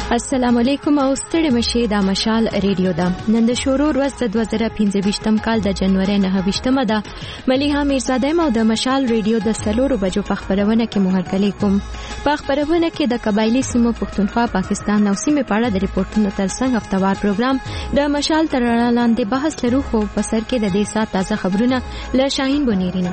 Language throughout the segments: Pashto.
السلام علیکم او ستړي مشه د مشال ریډیو دا نن د شروع ورځ د 2015 کال د جنوري 9 ده. مليحه میرزاده مو د مشال ریډیو د سلورو بجو په خبرونه کې مهرکلی کوم. په خبرونه کې د قبایلی سیمو پښتونخوا پاکستان او سیمه په اړه د ریپورتونو ترڅنګ هفتوار پروګرام د مشال تر لاندې بحث لرو خو په سر کې د دې سات تازه خبرونه له شاهین بونیرینه.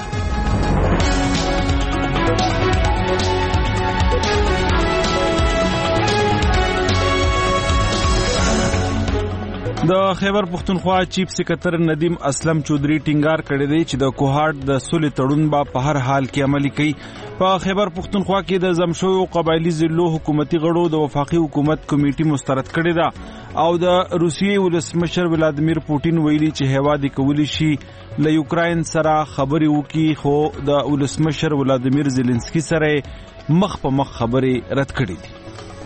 د خیبر پختونخوا چیف سکرټر ندیم اسلم چودھری ټینګار کړی دی چې د کوهاټ د صلح تړون په هر حال کې عملي کوي. په خیبر پختونخوا کې د زمشویو قبایلی ضلعو حکومتي غړو د وفاقي حکومت کمیټي مسترد کړی ده او د روسیې ولسمشر ولادیمیر پوتین ویلي چې هیواد کولی شي له یوکراین سره خبرې وکړي خو د ولسمشر ولادیمیر زيلنسکي سره مخ په مخ خبرې رد کړې دي.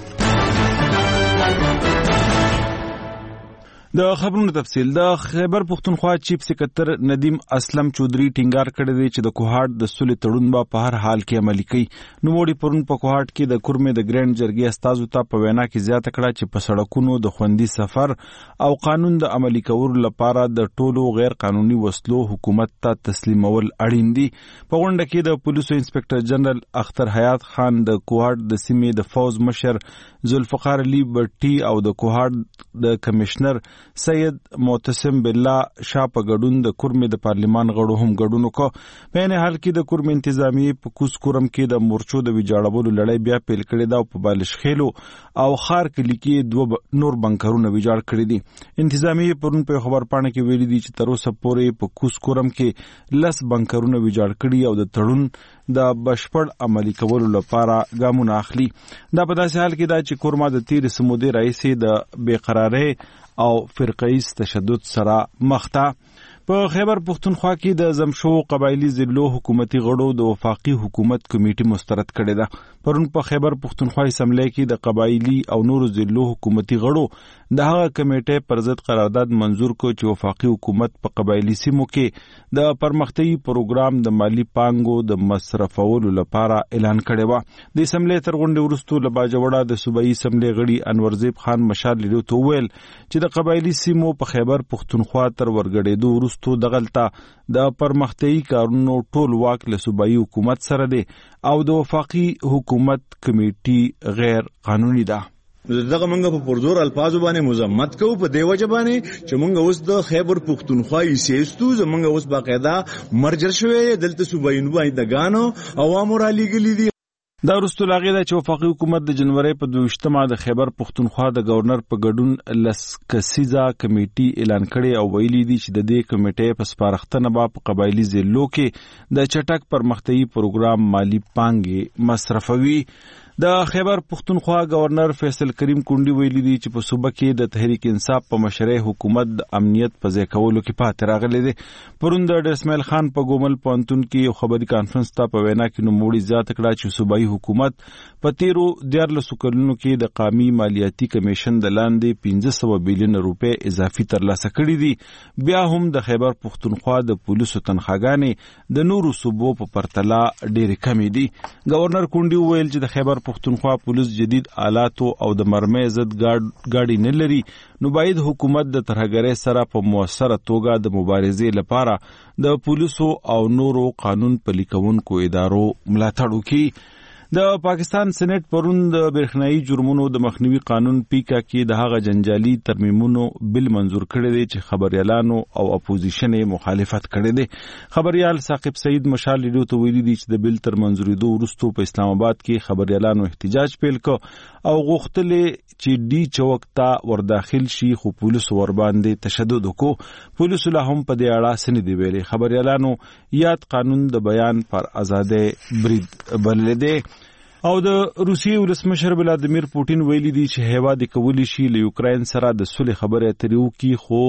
د خبرونو تفصیل. د خیبر پختونخوا چیف سکرټر ندیم اسلم چودھری ټینګار کړی دی چې د کوهاټ د صلح تړون په هر حال کې عملي کوي. نوموړي پرون په کوهاټ کې د کورمې د ګرانډ جرګې استازو ته په وینا کې زیاته کړه چې په سړکونو د خوندي سفر او قانون د عملي کولو لپاره د ټولو غیر قانوني وسلو حکومت ته تسلیمول اړین دي. په غونډه کې د پولیسو انسپکټر جنرال اختر حیات خان د کوهاټ د سیمې د فوز مشر ذوالفقار علي بټي او د کوهاټ د کمشنر سید معتصم بالله شاه په ګډون د کورمې د پارلیمان غړو هم ګډون وکړ. په عین حال کې د کورمې انتظامیې په کوس کورم کې د مورچو د ویجاړولو لړۍ بیا پیل کړې ده او په بالشخیلو او خار کلی کې دوه نور بنکرونه ویجاړ کړي دي. انتظامیې پرون په خبرپاڼه کې ویلي دي چې تر اوسه پورې په کوس کورم کې 10 بنکرونه ویجاړ کړي او د تړون د بشپړ عملي کولو لپاره ګامونه اخلي. دا په داسې حال کې ده چې کورما د تیر سمودي رئیس د بیقراری او فرقه‌ایز تشدد سره مخ ده. په خیبر پختونخوا کې د زمشو قبایلی ضلعو حکومتي غړو د وفاقي حکومت کمیټي مسترد کړی ده. پرون په خیبر پختونخوا اسمبلی کې د قبایلی او نورو ضلعو حکومتي غړو د هغه کمیټې پر ضد قرارداد منزور کو چې وفاقي حکومت په قبایلی سیمو کې د پرمختیايي پروګرام د مالی پانګو د مصرفولو لپاره اعلان کړی و. د اسمبلی تر غونډې وروسته له باجوړه د صوبایي اسمبلی غړي انورزیب خان مشال لیدو ته ویل چې د قبایلی سیمو په خیبر پختونخوا تر ورګړېدو وروسته دغلطه د پرمختیايي کارونو ټول واک له صوبایي حکومت سره دی او د وفاقي حکومت کمیټي غیر قانوني ده. دغه منګه په پرزور الفاظ باندې مزمت کوو په دیو جبانه چې منګه اوس د خیبر پختونخوا یسېستو زمنګه اوس باقاعده مرجر شوی دلته صوبایي نمائندګانو عوامو را لېږلي دي. دا وروسته لاغې ده چې وفاقي حکومت د جنوري په 22مه د خیبر پختونخوا د گورنر په ګډون لسکسیزه کمیټي اعلان کړي او ویلي دي چې د دې کمیټې په سپارښتنه په قبایلی ضلعو کې د چټک پرمختیايي پروګرام مالی پانګې مصرفوي. د خیبر پختونخوا گورنر فیصل کریم کونډي ویلي دي چې په صوبه کې د تحریک انصاف په مشرۍ حکومت د امنیت په ځای کولو کې پاتې راغلی دی. پرون د ډیر اسماعیل خان په ګومل پوهنتون کې یو خبري کانفرنس ته په وینا کې نوموړي زیاته کړه چې صوبایي حکومت په تیرو 14 کلونو کې د قومي مالیاتي کمیشن د لاندې 1500 بلیون روپے اضافي ترلاسه کړي دي. بیا هم د خیبر پختونخوا د پولیسو تنخواګانې د نورو صوبو په پرتله ډېرې کمې دي. گورنر کونډي ویل چې د خیبر پختونخوا پولیس جدید آلاتو او د مرمۍ ضد ګاډي نه لري نو باید حکومت د ترهګرۍ سره په موثره توګه د مبارزې لپاره د پولیسو او نورو قانون پلي کوونکو ادارو ملاتړ وکړي. د پاکستان سېنات پرون د برېښنايي جرمونو د مخنیوي قانون پیکا کې د هغه جنجالي ترمیمونو بل منظور کړی دی چې خبريالانو او اپوزیشن مخالفت کړی دی. خبريال ثاقب سعید مشال لیدو ته ویلي دي چې د بل تر منظوریدو وروسته په اسلام آباد کې خبريالانو احتجاج پیل کړ او غوښتل چې ډي چوک ته ور داخل شي خو پولیسو ور باندې تشدد وکړو. پولیسو لا هم په دې اړه سند دی ویلي. خبريالانو یاد قانون د بیان پر آزادۍ برید بللی دی. او د روسیې ولسمشر ولادیمیر پوتین ویلي دي چې هیواد کولی شي له یوکراین سره د صلح خبرې اترې وکړي خو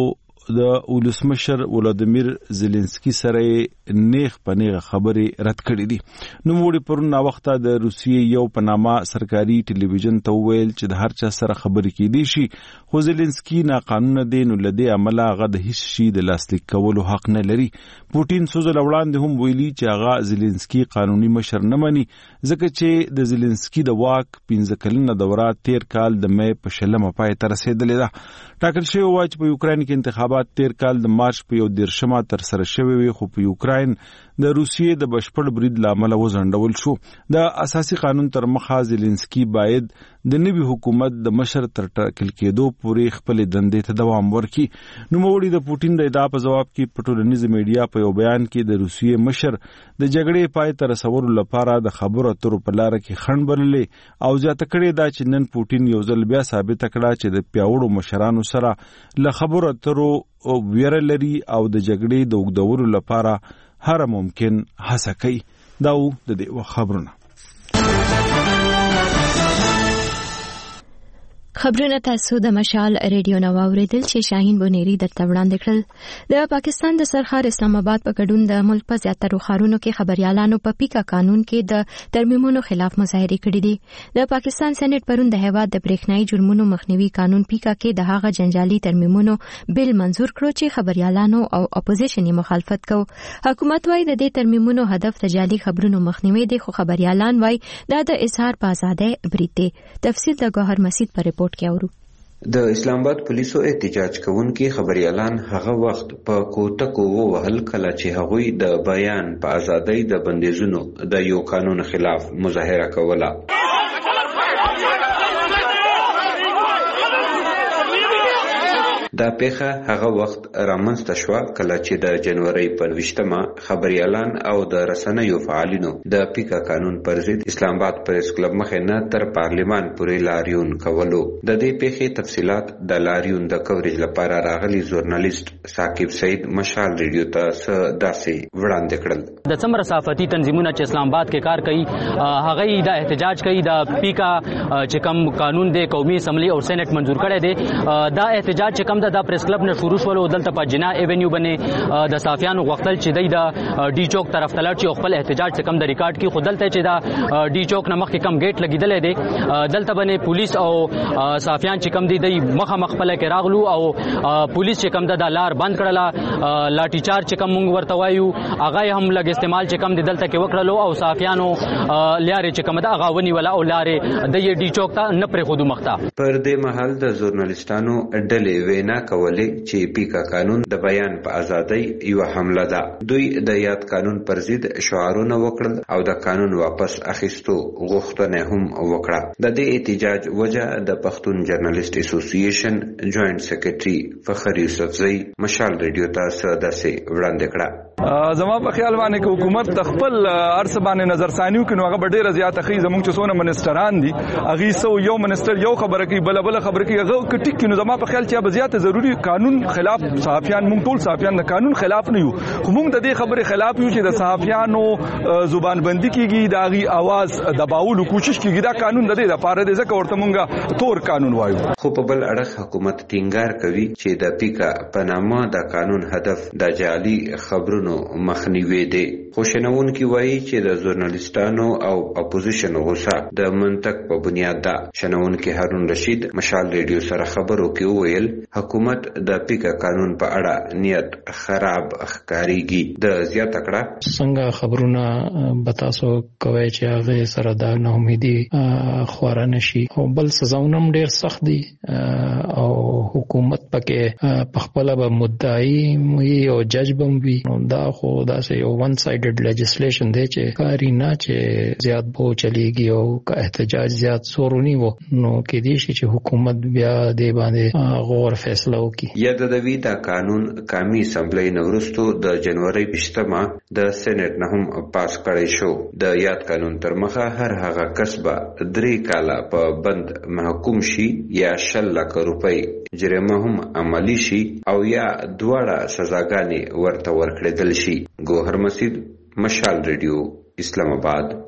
د ولسمشر ولادیمیر زيلنسکي سره نیغ په نیغه خبرې رد کړې دي. نوموړي پرون نا وخته د روسیې یو پنامه سرکاري ټلویزیون ته ویل چې د هر چا سره خبرې کېدی شي، خو زيلنسکي ناقانونه دی، نو لدې عمله هغه د هیڅ شي د لاسلیک کولو حق نه لري. پوټین څو ځله وړاندې هم ویلي چې هغه زيلنسکي قانوني مشر نه مني، ځکه چې د زيلنسکي د واک 15 کلنه دوره 13 کال د مې په 20 پای ته رسیدلې ده. ټاکل شوی و چې په یوکرين کې انتخابات 13 کال د مارچ په 11 تر سره شوی وي، خو په یوکرين د روسیې د بشپړ برید لامل وزندول شو. د اساسي قانون تر مخه زيلنسکي باید د نوي حکومت د مشر تر ټاکل کېدو پورې خپل دندې ته دوام ورکړي. نوموړي د پوټین د ادعا په جواب کې په ټولنیز میډیا په یو بیان کې د روسیې مشر د جګړې پای ته رسولو لپاره د خبرو اترو په لار کې خنډ بللې او زیاته کړې دا چې نن پوټین یو ځل بیا ثابت کړه چې د پیاوړو مشرانو سره له خبرو اترو ویره لري او د جګړې د اوږدولو لپاره هر ممکن هڅه کوي. دا د دې خبرونه خبرونه تاسو د مشال ریډیو نو اوریدل چې شاهین بونيري درته وړاندې کړل. د پاکستان د سرخار اسلام آباد په ګډون د ملک په زیاترو ښارونو کې خبريالانو په پیکا قانون کې د ترمیمونو خلاف مظاهره کړې دي. د پاکستان سېنات پرون د هیواد د برېښنايي جرمونو مخنیوي قانون پیکا کې د هغه جنجالي ترمیمونو بل منزور کړو چې خبريالانو او اپوزیشن مخالفت کو. حکومت وايي د دې ترمیمونو هدف د جعلي خبرونو مخنیوي دی، خو خبريالان وايي دا د اظهار په آزادۍ برید دی. تفصیل د ګوهر مسعود پر رپورټ کې اورو. د اسلام آباد پولیسو احتجاج کوونکي خبريالان هغه وخت په کوټکو وهل کله چې هغوی د بیان په ازادۍ د بندیزونو د یو قانون خلاف مظاهره کوله. دا پیښه هغه وخت رامنځته شوه کله چې د جنوري په 20 خبريالان او د رسنیو فعالینو د پیکا قانون پر ضد اسلام آباد پریس کلب مخې نه تر پارلیمان پورې لاریون کولو. د دې پیښې تفصيلات د لاریون د کوریج لپاره راغلي ژورنالیست ثاقب سعید مشال ریډیو ته داسې وړاندې کړل. د څومره صحافتي تنظیمونه چې اسلام آباد کې کار کوي هغه د احتجاج کوي د پیکا چې کوم قانون دی قومي اسمبلی او سېنات منزور کړی دی. دا احتجاج چې کوم د پریس کلب نه شروع شول او دلته په جنا ایونیو باندې د صحافیانو غوښتل چې د ډي چوک طرف ته لاړ چې خپل احتجاج څخه کم د ریکارډ کې خودلته چې دا ډي چوک نه مخکې کم گیټ لګیدل دی. دلته باندې پولیس او صحافیان چې کم دي د مخه مخبل کې راغلو او پولیس چې کم د لار بند کړله، لاټي چارج چې کم موږ ورته وایو هغه هم لګ استعمال چې کم د دلته کې وکړلو او صحافیانو لارې چې کم د هغه ونی ولا او لارې د ډي چوک ته نه پرې خودو مخته. پر دې محل د ژورنالیستانو ډلې وینا کولې چې پیکا قانون د بیان په ازادۍ یو حمله ده. دوی د یاد قانون پر ضد شعارونه وکړل او د قانون واپس اخیستو غوښتنه هم وکړه. د دې احتجاج وجه د پښتون جرنالست اسوسییشن جوائنٹ سیکریټري فخر یوسفزئی مشال ریډیو ته داسې وړاندې کړه. زما په خیال باندې چې حکومت تخپل ارس باندې نظر ثانیو کې نو هغه ډیره زیاته خي زموږ چې څونه منسټران دي هغه سو یو منسټر یو خبره کوي بل خبره کوي هغه کټیک کې نو زما په خیال چې به زیاته ضروری قانون خلاف صحافیان موږ ټول صحافیان د قانون خلاف نه یو، خو موږ د دې خبره خلاف یو چې د صحافیانو زبان بندي کیږي، داغي आवाज دباولو کوشش کیږي. دا قانون د دې لپاره د ځکه ورته موږ تور قانون وایو. خو په بل اړه حکومت ټینګار کوي چې د پیکا په نامه د قانون هدف د جعلي خبرونو مخنیوي دی. خو شنونکي وایي چې د ژورنالیستانو او اپوزیشن غوسه د منطق په بنیاد ده. شنونکي هارون رشید مشال ریډیو سره خبرو کې وویل حکومت د پیکا قانون په اړه نیت خراب ښکاریږي. د زیاته کړه څنګه خبرونه بتاسو کوي چې هغه سره د ناامیدي خورا نشي او بل سزاونه ډیر سخت دي او حکومت پکې پخپله به مدعي او جج بم وي. دا خو دا یو ون سایډډ لیجسلیشن دی چې کاری نه چې زیات بو چلیږي او که احتجاج زیات سورونی وو نو کې دي چې حکومت بیا دې باندې غور فیصله وکړي. یادوي دا قانون قومي اسمبلی نورستو د جنوري 20 د سېنات نه هم پاس کړی شو. د یاد قانون تر مخه هر هغه کسبه 3 کاله په بند محکوم شي یا 10 لک روپۍ جریمه هم عملی شي او یا دواړه سزاګانې ورته ورکړل شي. ګوهر مسعود مشال ریډیو اسلام آباد.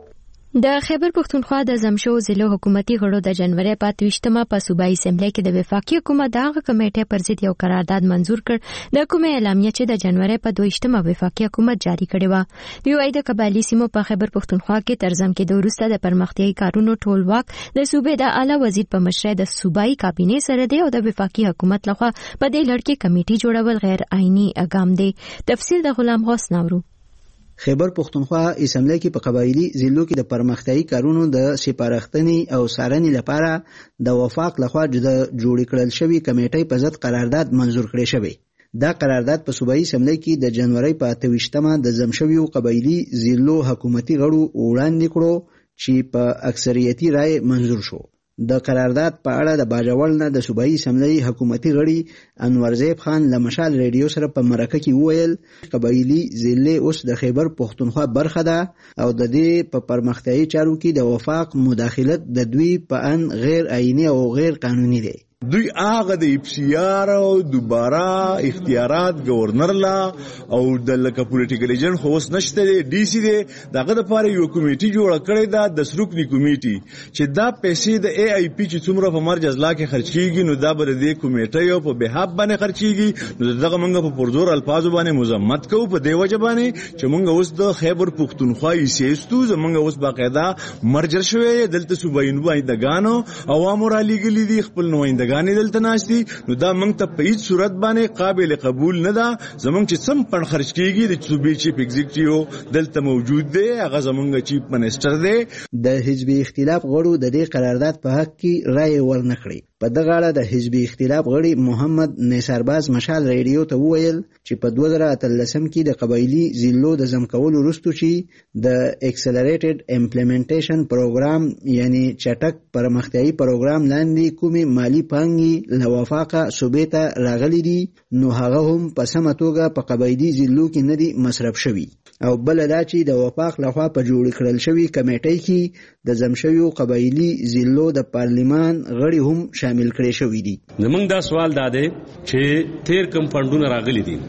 د خیبر پښتونخوا د زمشو ضلع حکومتي غړو د جنوري په 28مه په صوبایي اسمبلی کې د وفاقي حکومت دغه کمیټې پر ضد یو قرارداد منزور کړ د کومه اعلامیه چې د جنوري په 28مه وفاقي حکومت جاری کړی و. دی وايي د قبایلی سیمو په خیبر پښتونخوا کې ترزم کې د وروسته د پرمختیايي کارونو ټولواک د صوبې د اعلی وزیر په مشرۍ د صوبایي کابینې سره دی او د وفاقي حکومت لخوا په دې لړ کې کمیټې جوړول غیر آئینی اقدام دی. تفصیل د غلام غوث نورو. خیبر پښتونخوا اسمبلی کې په قبایلی ضلعو کې د پرمختیايي کارونو د سپارښتنې او څارنې لپاره د وفاق لخوا جوړ کړل شوی کمیټې په ضد قرارداد منزور کړی شوی. دا قرارداد په صوبایي اسمبلی کې د جنوري په 28مه د زمشویو قبایلی ضلعو حکومتي غړو وړاندې کړو چې په اکثریتي رائے منزور شو. د قرارداد په اړه د باجوړ نه د صوبایي اسمبلی حکومتي غړي انورزیب خان له مشال ریډیو سره په مرکه کې وویل قبایلی ضلع اوس د خیبر پښتونخوا برخه ده او د دې په پرمختیايي چارو کې د وفاق مداخلت د دوی په ان غیر آئینی او غیر قانوني دی. دوی هغه د اپسیار او دوباره اختیارات گورنر لا او د لکه پولیټیکل ایجنټ خو اوس نشته دی ډي سي دی دغه لپاره یو کمیټي جوړه کړې ده د سروکني کمیټي چې دا پیسې د اي اي پی چې څومره په مرج ازلا کې خرج کیږي نو دا بر دې کمیټي او په بهاب باندې خرج کیږي نو دغه موږ په پرزور الفاظ باندې مزمت کوو په دی وجه باندې چې موږ اوس د خیبر پښتونخوا سیستو زموږ اوس باقاعده مرجر شوی دلته صوبایي نمائندګانو عوامو را لېږلي دي خپل نمائندګان غانې دلته ناشتي نو دا موږ ته په هیڅ صورت باندې قابل قبول نه ده. زموږ چې سم پن خرج کیږي د صوبې چیف ایگزیکټیو دلته موجود دی هغه زموږ چیف منسٹر دی. د حزبي اختلاف غړو د دې قرارداد په حق کې رائے ورنکړي. په دغه اړه د حزبي اختلاف غړي محمد نثارباز مشال ریډیو ته وویل چې په 2013 کې د قبایلی ضلعو د زم کولو وروسته چې د اکسلریټډ امپلیمنټیشن پروګرام یعنی چټک پرمختیايي پروګرام لاندې کومي مالی پانګي له وفاقه صوبې ته راغلي دي نو هغه هم په سمه توګه په قبایلی ضلعو کې نه دي مصرف شوي او بل دا چې د وفاق لخوا په جوړ کړل شوی کمیټې کې د زمشویو قبایلی ضلعو د پارلیمان غړي هم شامل کړي شوی دي. زمونږ دا سوال دا دی چې تیر کم فندونه راغلي دي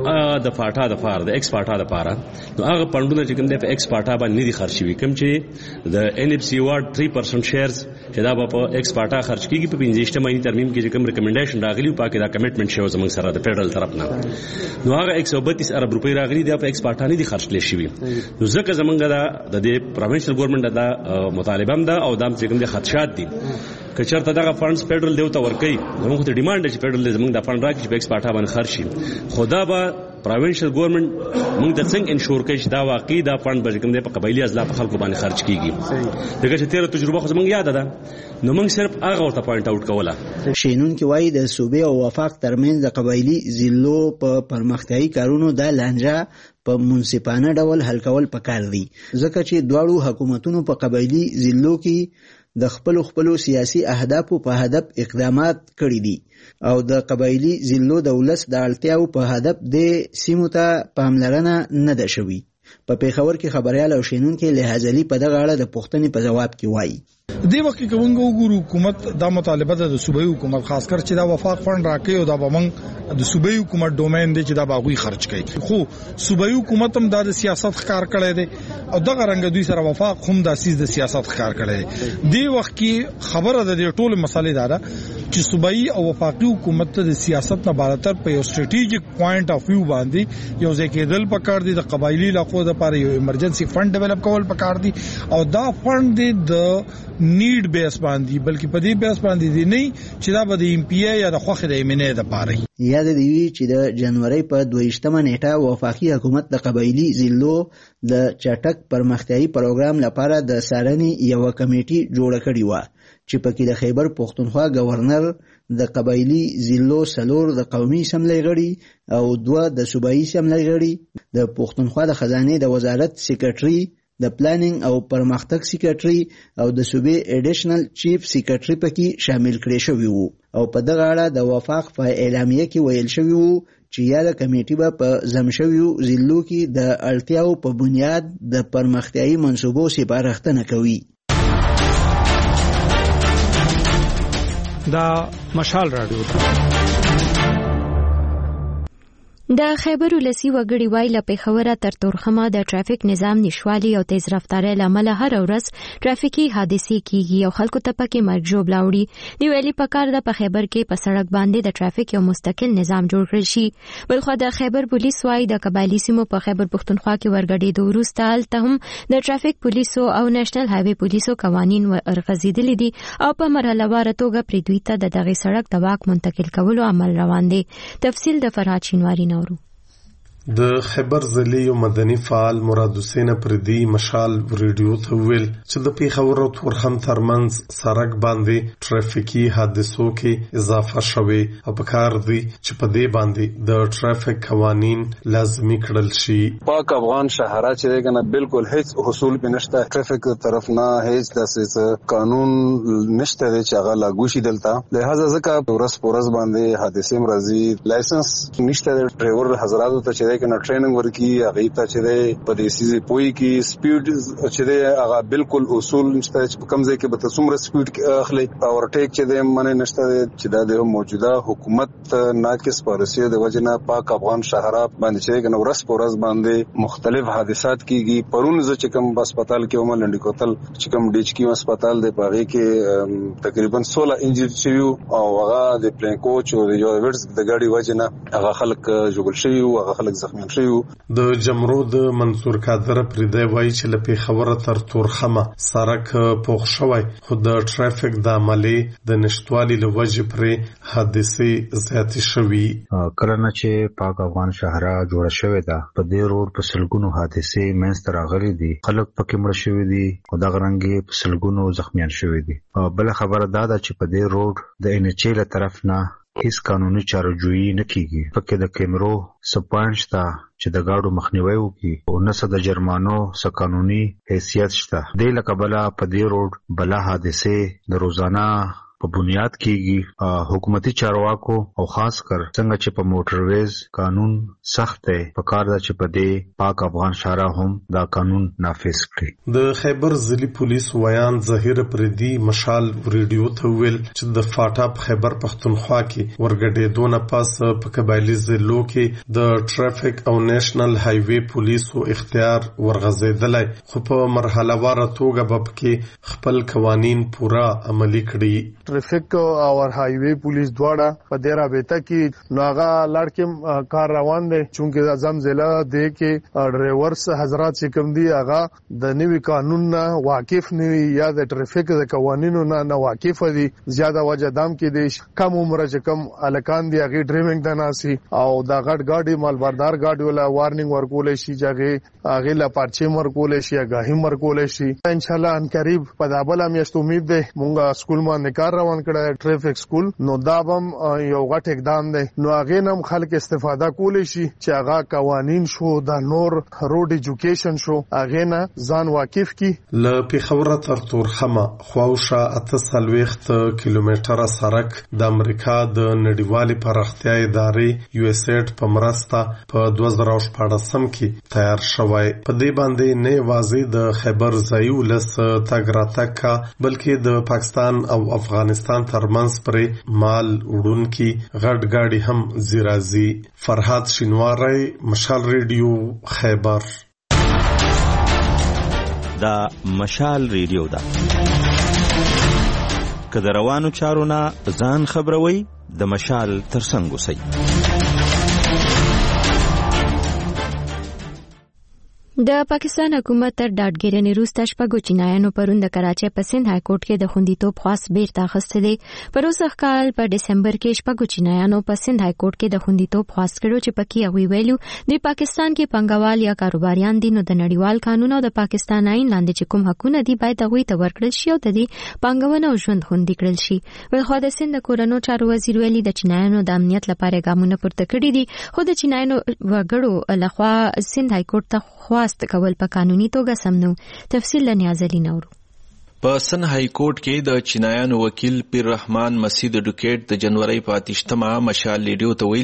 د فاټا د فار د ایکس فاټا د پاره نو هغه فندونه چې کوم د ایکس فاټا باندې نه دي خرج شوي کوم چې د ان اف سي وارد 3% شیرز چې دا په ایکس فاټا خرج کیږي په 15 مې ترمیم کې چې کوم ریکمنډیشن راغلی په کې دا کمټمنټ شو زمونږ سره د فدرال طرف نه نو هغه 132 ارب روپۍ راغلي دی په ایکس فاټا نه دي خرج کړي شوي نو ځکه زمونږ دا د پروینشل ګورنمنت دا مطالبه هم ده او دا چې کوم د خدشات دي کچرته دغه فندز فدرال دیوته ورکي زموږ ته ډیماند چې فدرال زموږ د فند راکړي چې ایکس فاټا باندې خرج شي خدا به پروینشل ګورنمنت موږ د څنګه انشور کوي چې دا واقعي دا فند به کوم دی په قبایلی ازلا په خلکو باندې خرج کیږي دغه چې تیر تجربه خو زموږ یاد ده نو موږ صرف هغه ورته پوینټ اوټ کوله. شینون کې وایي د صوبې او وفاق ترمنځ د قبایلی ضلعو په پرمختیايي کارونو د لانجه په منصفانه ډول حل کول پکار دي ځکه چې دواړو حکومتونو په قبایلی ضلعو کې د خپل سیاسي اهدافو په هدف اقدامات کړي دي او د قبایلی ضلعو د ولس د اړتیاو په هدف د سیمو ته پاملرنه نه ده شوې. په پیښور کې خبريال او شینون کې لهازلی په دغه اړه د پوښتنې په جواب کې وایي دی وخت کې کومه وګورو حکومت دا مطالبه ده د صوبایي حکومت خاص کر چې دا وفاق فند راکړي او دا بمنګ د صوبایي حکومت ډومین دی چې دا باغوي خرج کوي خو صوبایي حکومت هم د سیاست ښکار کړي دي او دغه رنګ دوی سره وفاق هم د اساس د سیاست ښکار کړي دی وخت کې خبره ده د ټول مسالې دارا چې صوبایي او وفاقي حکومت ته د سیاست نه بالاتر په یو سټریټیجیک پوینټ اف ویو باندې یو ځکه دل پکار دي د قبایلی علاقو د لپاره یو ایمرجنسي فند ډیولپ کول پکار دي او دا فند د نیډ بیس باندې بلکې په دې بیس باندې دی نه چې دا به د ایم پی ای یا د خوخه د ایمنه د پاره یاد دی چې د جنوري په 22مه نیټه وفاقي حکومت د قبایلی ضلعو د چټک پرمختیايي پروګرام لپاره د څارنې یو کمیټي جوړ کړی و چې پکې د خیبر پښتونخوا گورنر د قبایلی ضلعو سلور د قومي اسمبلی غړي او 2 د صوبایي اسمبلی غړي د پښتونخوا د خزانه د وزارت سیکریټري د پلانینګ او پرمختګ سیکریټري او د صوبې اډیشنل چیف سیکریټري پکې شامل کړي شوی وو او په دغه اړه د وفاق په اعلامیه کې ویل شوی وو چې یاده کمیټه به په زمشویو ضلعو کې د اړتیاو په بنیاد د پرمختیايي منصوبو سپارښتنه کوي. دا مشال رادیو د خیبر ولسی وګړي وای له پیښوره تر تورخمه د ټرافیک نظام نشوالي او تیز رفتارۍ لامل هر ورځ ټرافیکي حادثې کیږي او خلکو ته پکې مرګ ژوبل راوړي دی ویلي پکار د په خیبر کې په سړک باندې د ټرافیک یو مستقل نظام جوړ کړی شي بلخو د خیبر پولیس وای د قبایلی سیمو په خیبر پښتونخوا کې ورګډېدو وروسته هلته هم د ټرافیک پولیسو او نېشنل هایوي پولیسو قوانین ورغځېدلي دي او په مرحلهواره توګه پرې دوی ته د دغه سړک د واک منتقل کولو عمل روان دی تفصیل د فرهاد شینواری نورو د خیبر ضلعي یو مدني فعال مراد حسین پردي مشال ریډیو ته ویل چې د پیښور او تورخم ترمنځ سړک باندې ټرافیکي حادثو کې اضافه شوه او په کار دی چې په دې باندې د ټرافیک قوانین لازمي کړل شي. پاک افغان شهره چې کنه بالکل هیڅ حصول بنشته ټرافیک طرف نه هیڅ داسې قانون نشته چې هغه لاګو شي دلته لہذا ځکه ورس پورس باندې حادثه مرضی لایسنس نشته ډرایور حضراتو ته چې کنه ټریننګ ورکی هغه ته چې په دې سیزي پوي کې سپیډ چې هغه بالکل اصول نشته چې کوم ځای کې به څومره سپیډ اخلي او ټیک چې منه نشته چې د موجوده حکومت ناقص پالیسي د وجنه پاک افغان شهره باندې چې کنه ورس پورس باندې مختلف حادثات کیږي پرون چې کوم هسپتال کې عمر لنډی کوتل چې کوم ډیچ کې هسپتال د پاغي کې تقریبا 16 انجری شوی او هغه د پلین کوچ او د یو ورس د ګاډي وجنه هغه خلک جوړ شوی او هغه خلک د جمرو د منصور قادر پردی وای چې له پیښور تر تورخمه سړک پوښ شوی خو د ټرافیک د عملې د نشټوالي له وجې پرې حادثې زیاتې شوي. کله چې پاک افغان شهره جوړه شوې ده په دې روډ په سلګونو حادثې منځته راغلي دي خلک پکې مړه شوي دي او دغه رنګې په سلګونو زخمیان شوي دي. بل خبره دا ده چې په دې روډ د NHA له طرف نه هیڅ قانوني چارهجویي نه کیږي پکې د کیمرو سپاینش ته چې د گاډو مخنیوي وکړي او نسه د جرمانو څخه قانوني حیثیت شته د لکبله په دې روډ بلا حادثه د روزانه په بنیاد کېږي. حکومتي چارواکو او خاص کر څنګه چې په موټرویز قانون سخت دی په کار ده چې په دې پاک افغان شهره هم دا قانون نافذ کړي. د خیبر ضلعي پولیس ویان ظهیر پردي مشال ریډیو ته ویل چې د فاټا په خیبر پښتونخوا کې ورګډېدو نه پس په قبایلی ضلعو کې د ټرافیک او نېشنل هایوي پولیسو اختیار ورغځېدلی خو په مرحله واره توګه به پکې خپل قوانین پورا عملي کړي. ट्रैफिक और highway police द्वारा पदेरा बेता की नागा लड़के कार रवान दे चूंकि आजम जिला दे के ड्राइवर्स हजरात से कम दी आगा दनीवी कानून ना वाकिफ नहीं या द ट्रैफिक द कवानीनों ना वाकिफ दी ज्यादा वजह दाम की देश कम उम्र से कम अलकान दी आगे ड्राइविंग दनासी और दागट गाड़ी मालबारदार गाड़ी वाला वार्निंग वर्कोले शी जागे आगे ला पार्चे मरकोले शी गाही मरकोले शी इंशाल्लाह अन करीब पदाबला में उम्मीद दे मुंगा स्कूल में निकार روان کړه ټریفیک سکول نو دا بم یو غټ اقدام دی نو هغه نم خلک استفاده کولی شي چې هغه قوانین شو د نور روډ ایجوکیشن شو هغه نه ځان واقف کی. ل پیښور تر تورخمه خواوشه 38 کیلومتره سړک د امریکا د نړیوالې پراختیا ادارې USAID په مرسته په 2014 کې تیار شوی. په دې باندې نه یوازې د خیبر ځای ولس تګ راتګ بلکې د پاکستان او افغانستان ترمنځ پرې مال وړونکي غټ گاډي هم زیرازي. فرهاد شینواری مشال ریډیو خیبر. دا مشال ریډیو دا که د روانو چارو نه ځان خبروي د مشال ترڅنګ اوسئ. د پاکستان حکومت تر ډاډګیرنې وروسته شپږو چینایانو پرون د کراچۍ په سند های کورټ کې د خوندیتوب خواست بیرته اخیستی دی. په روسه کال په ډسمبر کې شپږو چینایانو په سند های کورټ کې د خوندیتوب خواست کړو چې پکې هغوی ویلو د پاکستان کې پنګوال یا کاروباریان دي نو د نړیوال قانون او د پاکستان آئین لاندې چې کوم حقونه دي باید هغوی ته ورکړل شي او د دې پانګونه او ژوند خوندي کړل شي. بلخوا د سند د کورنو چارو وزیر ویلي د چینایانو د امنیت لپاره ګامونه پورته کړي دي خو د چینایانو وګړو لخوا سند های کورټ ته خواست کول په قانوني توګه سم نه. تفصیل له نیازلی نورو. په سن های کورټ کې د چینایانو وکیل پیر رحمان مسعود ډوکیټ د جنوري په 28مه مشال ریډیو ته ویلي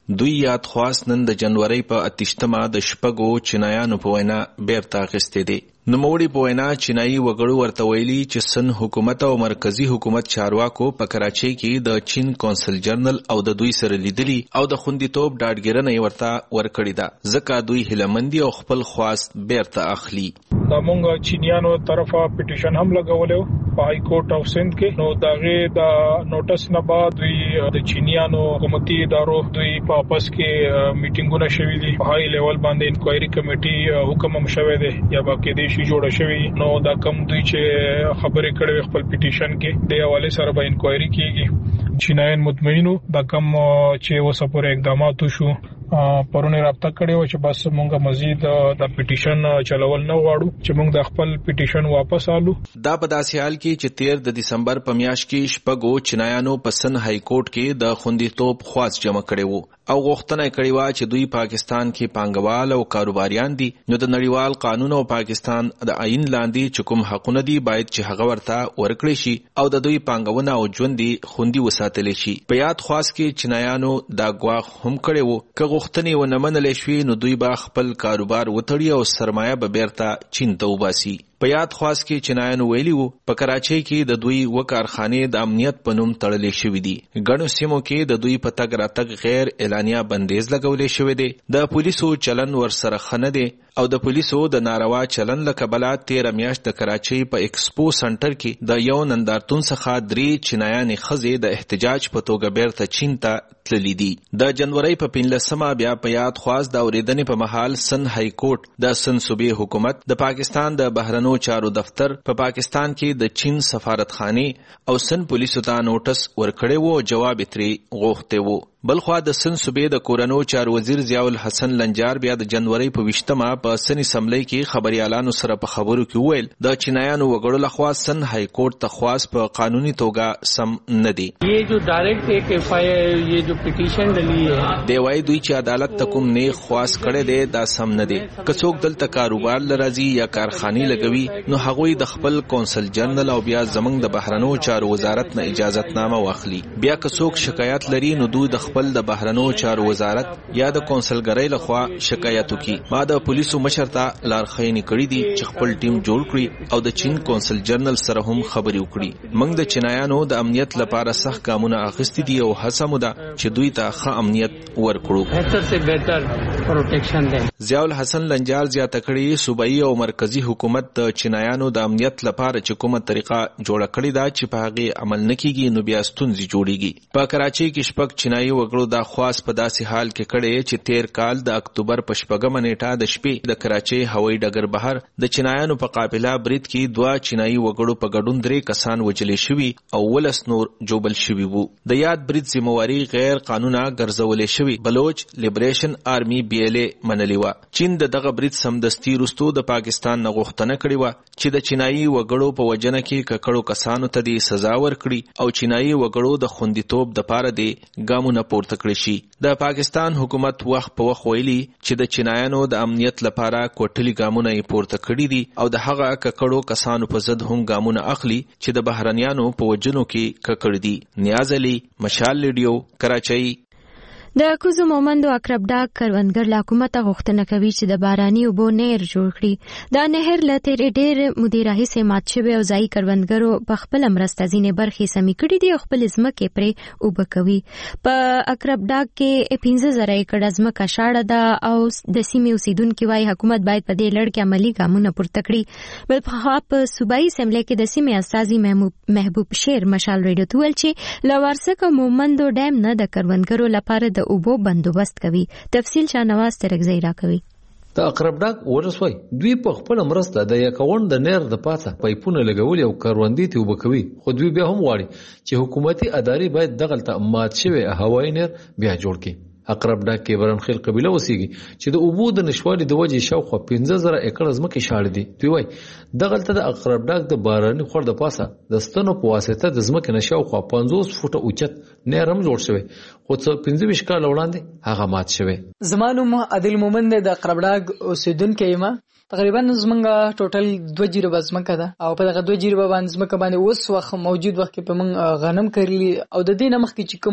دوی یاد خواست نن د جنوري په 28 د شپږو چینایانو په وینا بیرته اخیستې دي. نوموړي په وینا چینایي وګړو ورته ویلي چې سن حکومت او مرکزی حکومت چارواکو په کراچۍ کې د چین کونسل جنرال او د دوی سره لیدلي او د خوندیتوب ډاډګیرنه ورته ورکړې ده، ځکه دوی هیلهمندي او خپل خواست بیرته اخلي. دا مونږ چینیانو طرفه پټیشن هم لګولیو په های کورټ اف سند کې، نو داغه دا نوټس نه بعد دوی د چینیانو حکومتي ادارو دوی په واپس کې میټینګونه شوي دي، په های لیول باندې انکوایري کمیټي حکم هم شوی دی یا باقي دي شي جوړه شوی. نو دا کم دوی چې خبرې کړې خپل پټیشن کې د حواله سره به انکوایري کیږي. چینایان مطمئنو دا کم چې وسپور اقدامات شو پرونه رابطه کړې و چې بس مونږه مزید د پټیشن چلول نه غواړو چې مونږ د خپل پټیشن واپس آلو. دا په داسې حال کې چې 13 د دسمبر په میاشت کې شپږو چینایانو په سن های کورټ کې د خوندیتوب خواست جمع کړي وو او غوښتنه کړې و چې دوی پاکستان کې پانګوال او کاروباریان دي، نو د نړیوال قانون او پاکستان د آئین لاندې چې کوم حقونه دي باید چې هغه ورته ورکړي شي او د دوی پانګونه او ژوند خوندي وساتل شي. په یاد خواست کې چینایانو دا ګواښ هم کړی وو که غوښتنې ونه منلې شوې نو دوی به خپل کاروبار وتړي او سرمایه به بیرته چین ته وباسي. په یاد خواست کې چینایانو ویلي وو په کراچۍ کې د دوی و کارخانې د امنیت په نوم تړلې شوې دي. ګڼو سیمو کې د دوی په تګ راتګ غیر اعلانیه بندیز لګولې شوی دی. د پولیسو چلن ورسره ښه نه دی او د پولیسو د ناروا چلن له کبله 13 میاشت د کراچۍ په ایکسپو سنټر کې د یو نندارتون څخه 3 چینایانې ښځې د احتجاج په توګه بیرته چین ته تللي دي. د جنوري په 15 بیا په یاد خواست د اورېدنې په مهال سن های کورټ د سن صوبې حکومت د پاکستان د بهرنو چارو دفتر په پاکستان کې د چین سفارتخانه او سن پولیسو ته نوټس ورکړی وو، جواب ترې غوښتی وو. بلخوا د سن صوبې د کورنو چارو وزیر ضیاء الحسن لنجار بیا د جنوري په 20 په سن اسمبلی کې خبريالانو سره په خبرو کې وویل د چینایانو وګړو لخوا سن های کورټ ته خواست په قانوني توګه سم نه دی. یہ جو ڈائریکٹ ایک ایف آئی یہ جو پټیشن ډلی ہے دی وای دوی چې عدالت ته کوم نه خواست کړي دی دا سم نه دی. که څوک دلته کاروبار لرازي یا کارخانه لګوي نو هغوی د خپل کونسل جنرال او بیا زمنګ د بهرنو چارو وزارت نه اجازهتنامه واخلي. بیا که څوک شکایت لري نو دوی د خپل د بهرنو چارو وزارت یا د کونسلګرۍ لخوا شکایت وکړي. ما د پولیسو مشر ته لارښوونې کړې دي چې خپل ټیم جوړ کړي او د چین کونسل جنرال سره هم خبرې وکړي. موږ د چینایانو د امنیت لپاره سخت ګامونه اخیستي دي او هڅه مو ده چې دوی ته ښه امنیت ورکړو. بهتر سے بهتر پروټیکشن ده. ضیاء الحسن لنجار زیاته کړې صوبایي او مرکزی حکومت د چینایانو د امنیت لپاره چې کومه طریقه جوړه کړې ده چې په هغه عمل نه کیږي نو بیا ستونزې جوړیږي. په کراچۍ کې شپږ چینایي وګړو دا خواست په داسې حال کې کړي چې 13 کال د اکتوبر په 8 نیټه د شپې د کراچۍ هوایي ډګر بهر د چینایانو په قافله برید کې 2 چینایي وګړو په ګډون 3 کسان وجلې شوي او 19 نور جوبل شوي وو. د یاد برید ذمہواری غیر قانونه ګرځولې شوی بلوچ لیبریشن آرمی BLA منلې و. چین دغه برید سمدستي وروسته د پاکستان نه غوښتنه کړې و چې د چینایي وګړو په وجنه کې ککړو کسانو ته د سزا ورکړي او چینایي وګړو د خوندیتوب د پاره د ګامونه پورته کړی شي. د پاکستان حکومت وخت په وخت ویلي چې د چینایانو د امنیت لپاره کوټلي ګامونه یې پورته کړي دي او د هغه ککړو کسانو په ضد هم ګامونه اخلي چې د بهرنیانو په وجنو کې ککړ دي. نیاز علي، مشال ریډیو، کراچۍ. د کوزو مومندو اقرب ډاک کروندګر له حکومت غوښتنه کوي چې د باراني اوبو نهر جوړ کړي. دا نهر له تیرې ډېر مودې راهیسې مات شوی او ځایي کروندګرو په خپله مرسته ځینې برخې سمې کړي دي او خپلې ځمکې پرې اوبه کوي. په اقرب ډاک کې 15,000 ایکړه ځمکه شاړه ده او د سیمې اوسیدونکي وایي حکومت باید په دې لړ کې عملي ګامونه پورته کړي. بلخوا په صوبایي اسمبلی کې د سیمې استازي محبوب شیر مشال ریډیو ته ویل چې له ورڅکه مومندو ډیم نه د کروندګرو لپاره د اوبو بندوبست کوي. تفصیل شاهنواز ترکزی را کوي. د اقرب ډاک ولسوالۍ دوی په خپل مرسته د یکاون د نهر د پاسه پایپونه لګولي او کروندې ته اوبه کوي. خو دوی بیا هم غواړي چې حکومتي ادارې باید دغلته مات شوی هوایي نهر بیا جوړ کړي. اقرب ډاک کې برنخیل قبیله اوسېږي چې د اوبو د نشوالي د وجې شاوخوا 15,000 ایکړه ځمکې شاړې دي. دوی وایي دغلته د اقرب ډاک د باراني خور د پاسه د ستنو په واسطه د ځمکې نه شاوخوا 50 فوټه اوچت نهر هم جوړ شوی خو څه 25 کال وړاندې هغه مات شوی. زما نوم عادل مومند د اقرب ډاک اوسیدونکی یم. تقریبا زمونږ ټوټل 2 جریبه ځمکه ده او په دغه 2 جریبه باندې ځمکه باندې اوس وخت موجود وخت کې په موږ غنم کرلی او د دې نه مخکې چې کوم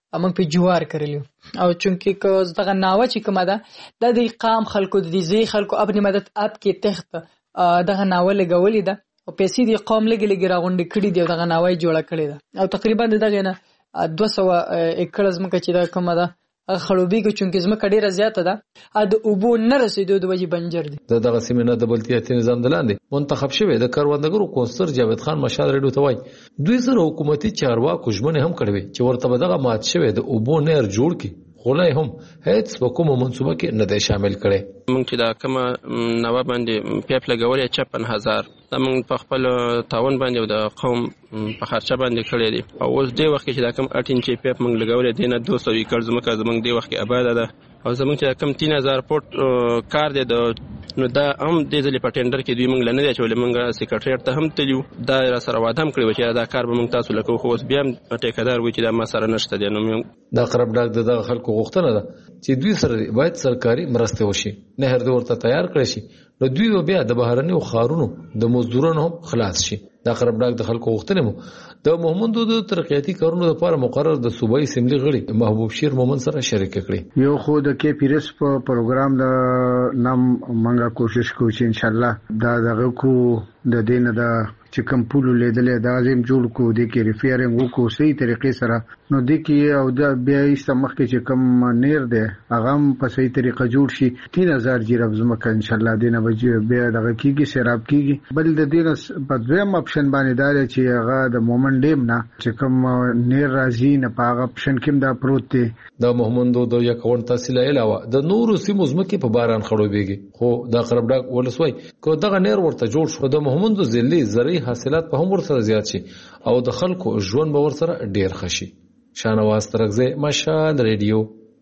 موږ په جوار کړلیو او چونکی که دغه ناوه چې کومه ده د قام خلکو د دې خلکو ابن مدد اپ کې تخت دغه ناوه لګولې ده او پیسې د قوم لګي راغونډې کړي دی دغه ناوه جوړه کړې ده او تقریبا دغه نه 200 ایکړ زمکه چې دا کومه ده خړوبې کې چونکی زمکه ډیره زیاته ده د اوبو نه رسیدو د وجې بنجر دي دغه سیمه د بلتیاتي نظام دلاندې منتخب شوی د کاروندګرو کونسلر جاوید خان مشال ریډیو ته وایي دوی سره حکومتي چارواکو ژمنه هم کړې چې ورته دغه مات شوی د اوبو نهر جوړ کړي خلای هم هیڅ په کومه منصوبه کې نه دی شامل کړي موږ چې دا کومه نواب باندې پیپ لګولې 56000 دا موږ په خپل تعاون باندې د قوم په خرچه باندې کړی دي او اوس دې وخت کې چې دا کوم 18 چې پیپ موږ لګولې دي نه 200 ایکړ زمکه زموږ دې وخت کې آباد ده او زموږ چې کوم 3000 فوټ کار دی د نو دا هم د ځلې په ټینډر کې دوی موږ لنه دی چې موږ سیکریټریټ ته هم تلیو دا را سره واده هم کړی و چې دا کار به موږ تاسو لکه خو اوس بیا ټیکدار وي چې دا ما سره نشته دی نو دا قرب ډاک د خلکو غوښتنه ده چې دوی سره باید سرکاري مرسته وشي نهر د ورته تیار کړی شي نو دوی بیا د بهرنیو خارونو د مزدورانو هم خلاص شي دا قرب ډاک د خلکو غوښتنه مو د محمد د ترقیاتي کارونو لپاره مقرر د صوبایي اسمبلی غړي محبوب شیر مومن سره شریک کړي یو خو د کې پیرس په پروګرام د نام منګه کوشش کوو چې ان شاء الله دا دغه کو د دینه د چې کوم پول لیدلې د عظیم جوړ کو د کې ریفیرنګ وکړو صحیح طریقې سره نو د کې او د بیا سمخ کې چې کوم نیر ده هغه په صحیح طریقه جوړ شي 3000 جیرب زمکه ان شاء الله دینه بیا دغه کېږي سیراب کېږي بل د دینه په دویم اپشن باندې دا چې هغه د مومن ډیم نه چې کوم نیر راځي نه په هغه اپشن کې دا پروت دی د محمد د یو کون تحصیل علاوه د نورو سیمو زمکه په باران خړوبېږي خو دا قرب ډاک ولسوي کو دغه نیر ورته جوړ شو د محمد ذلی زرعي حاصلات په هم ورسره زیات شي او د خلکو ژوند به ورسره ډیر خشي شانواز ترغزه مشال ریډیو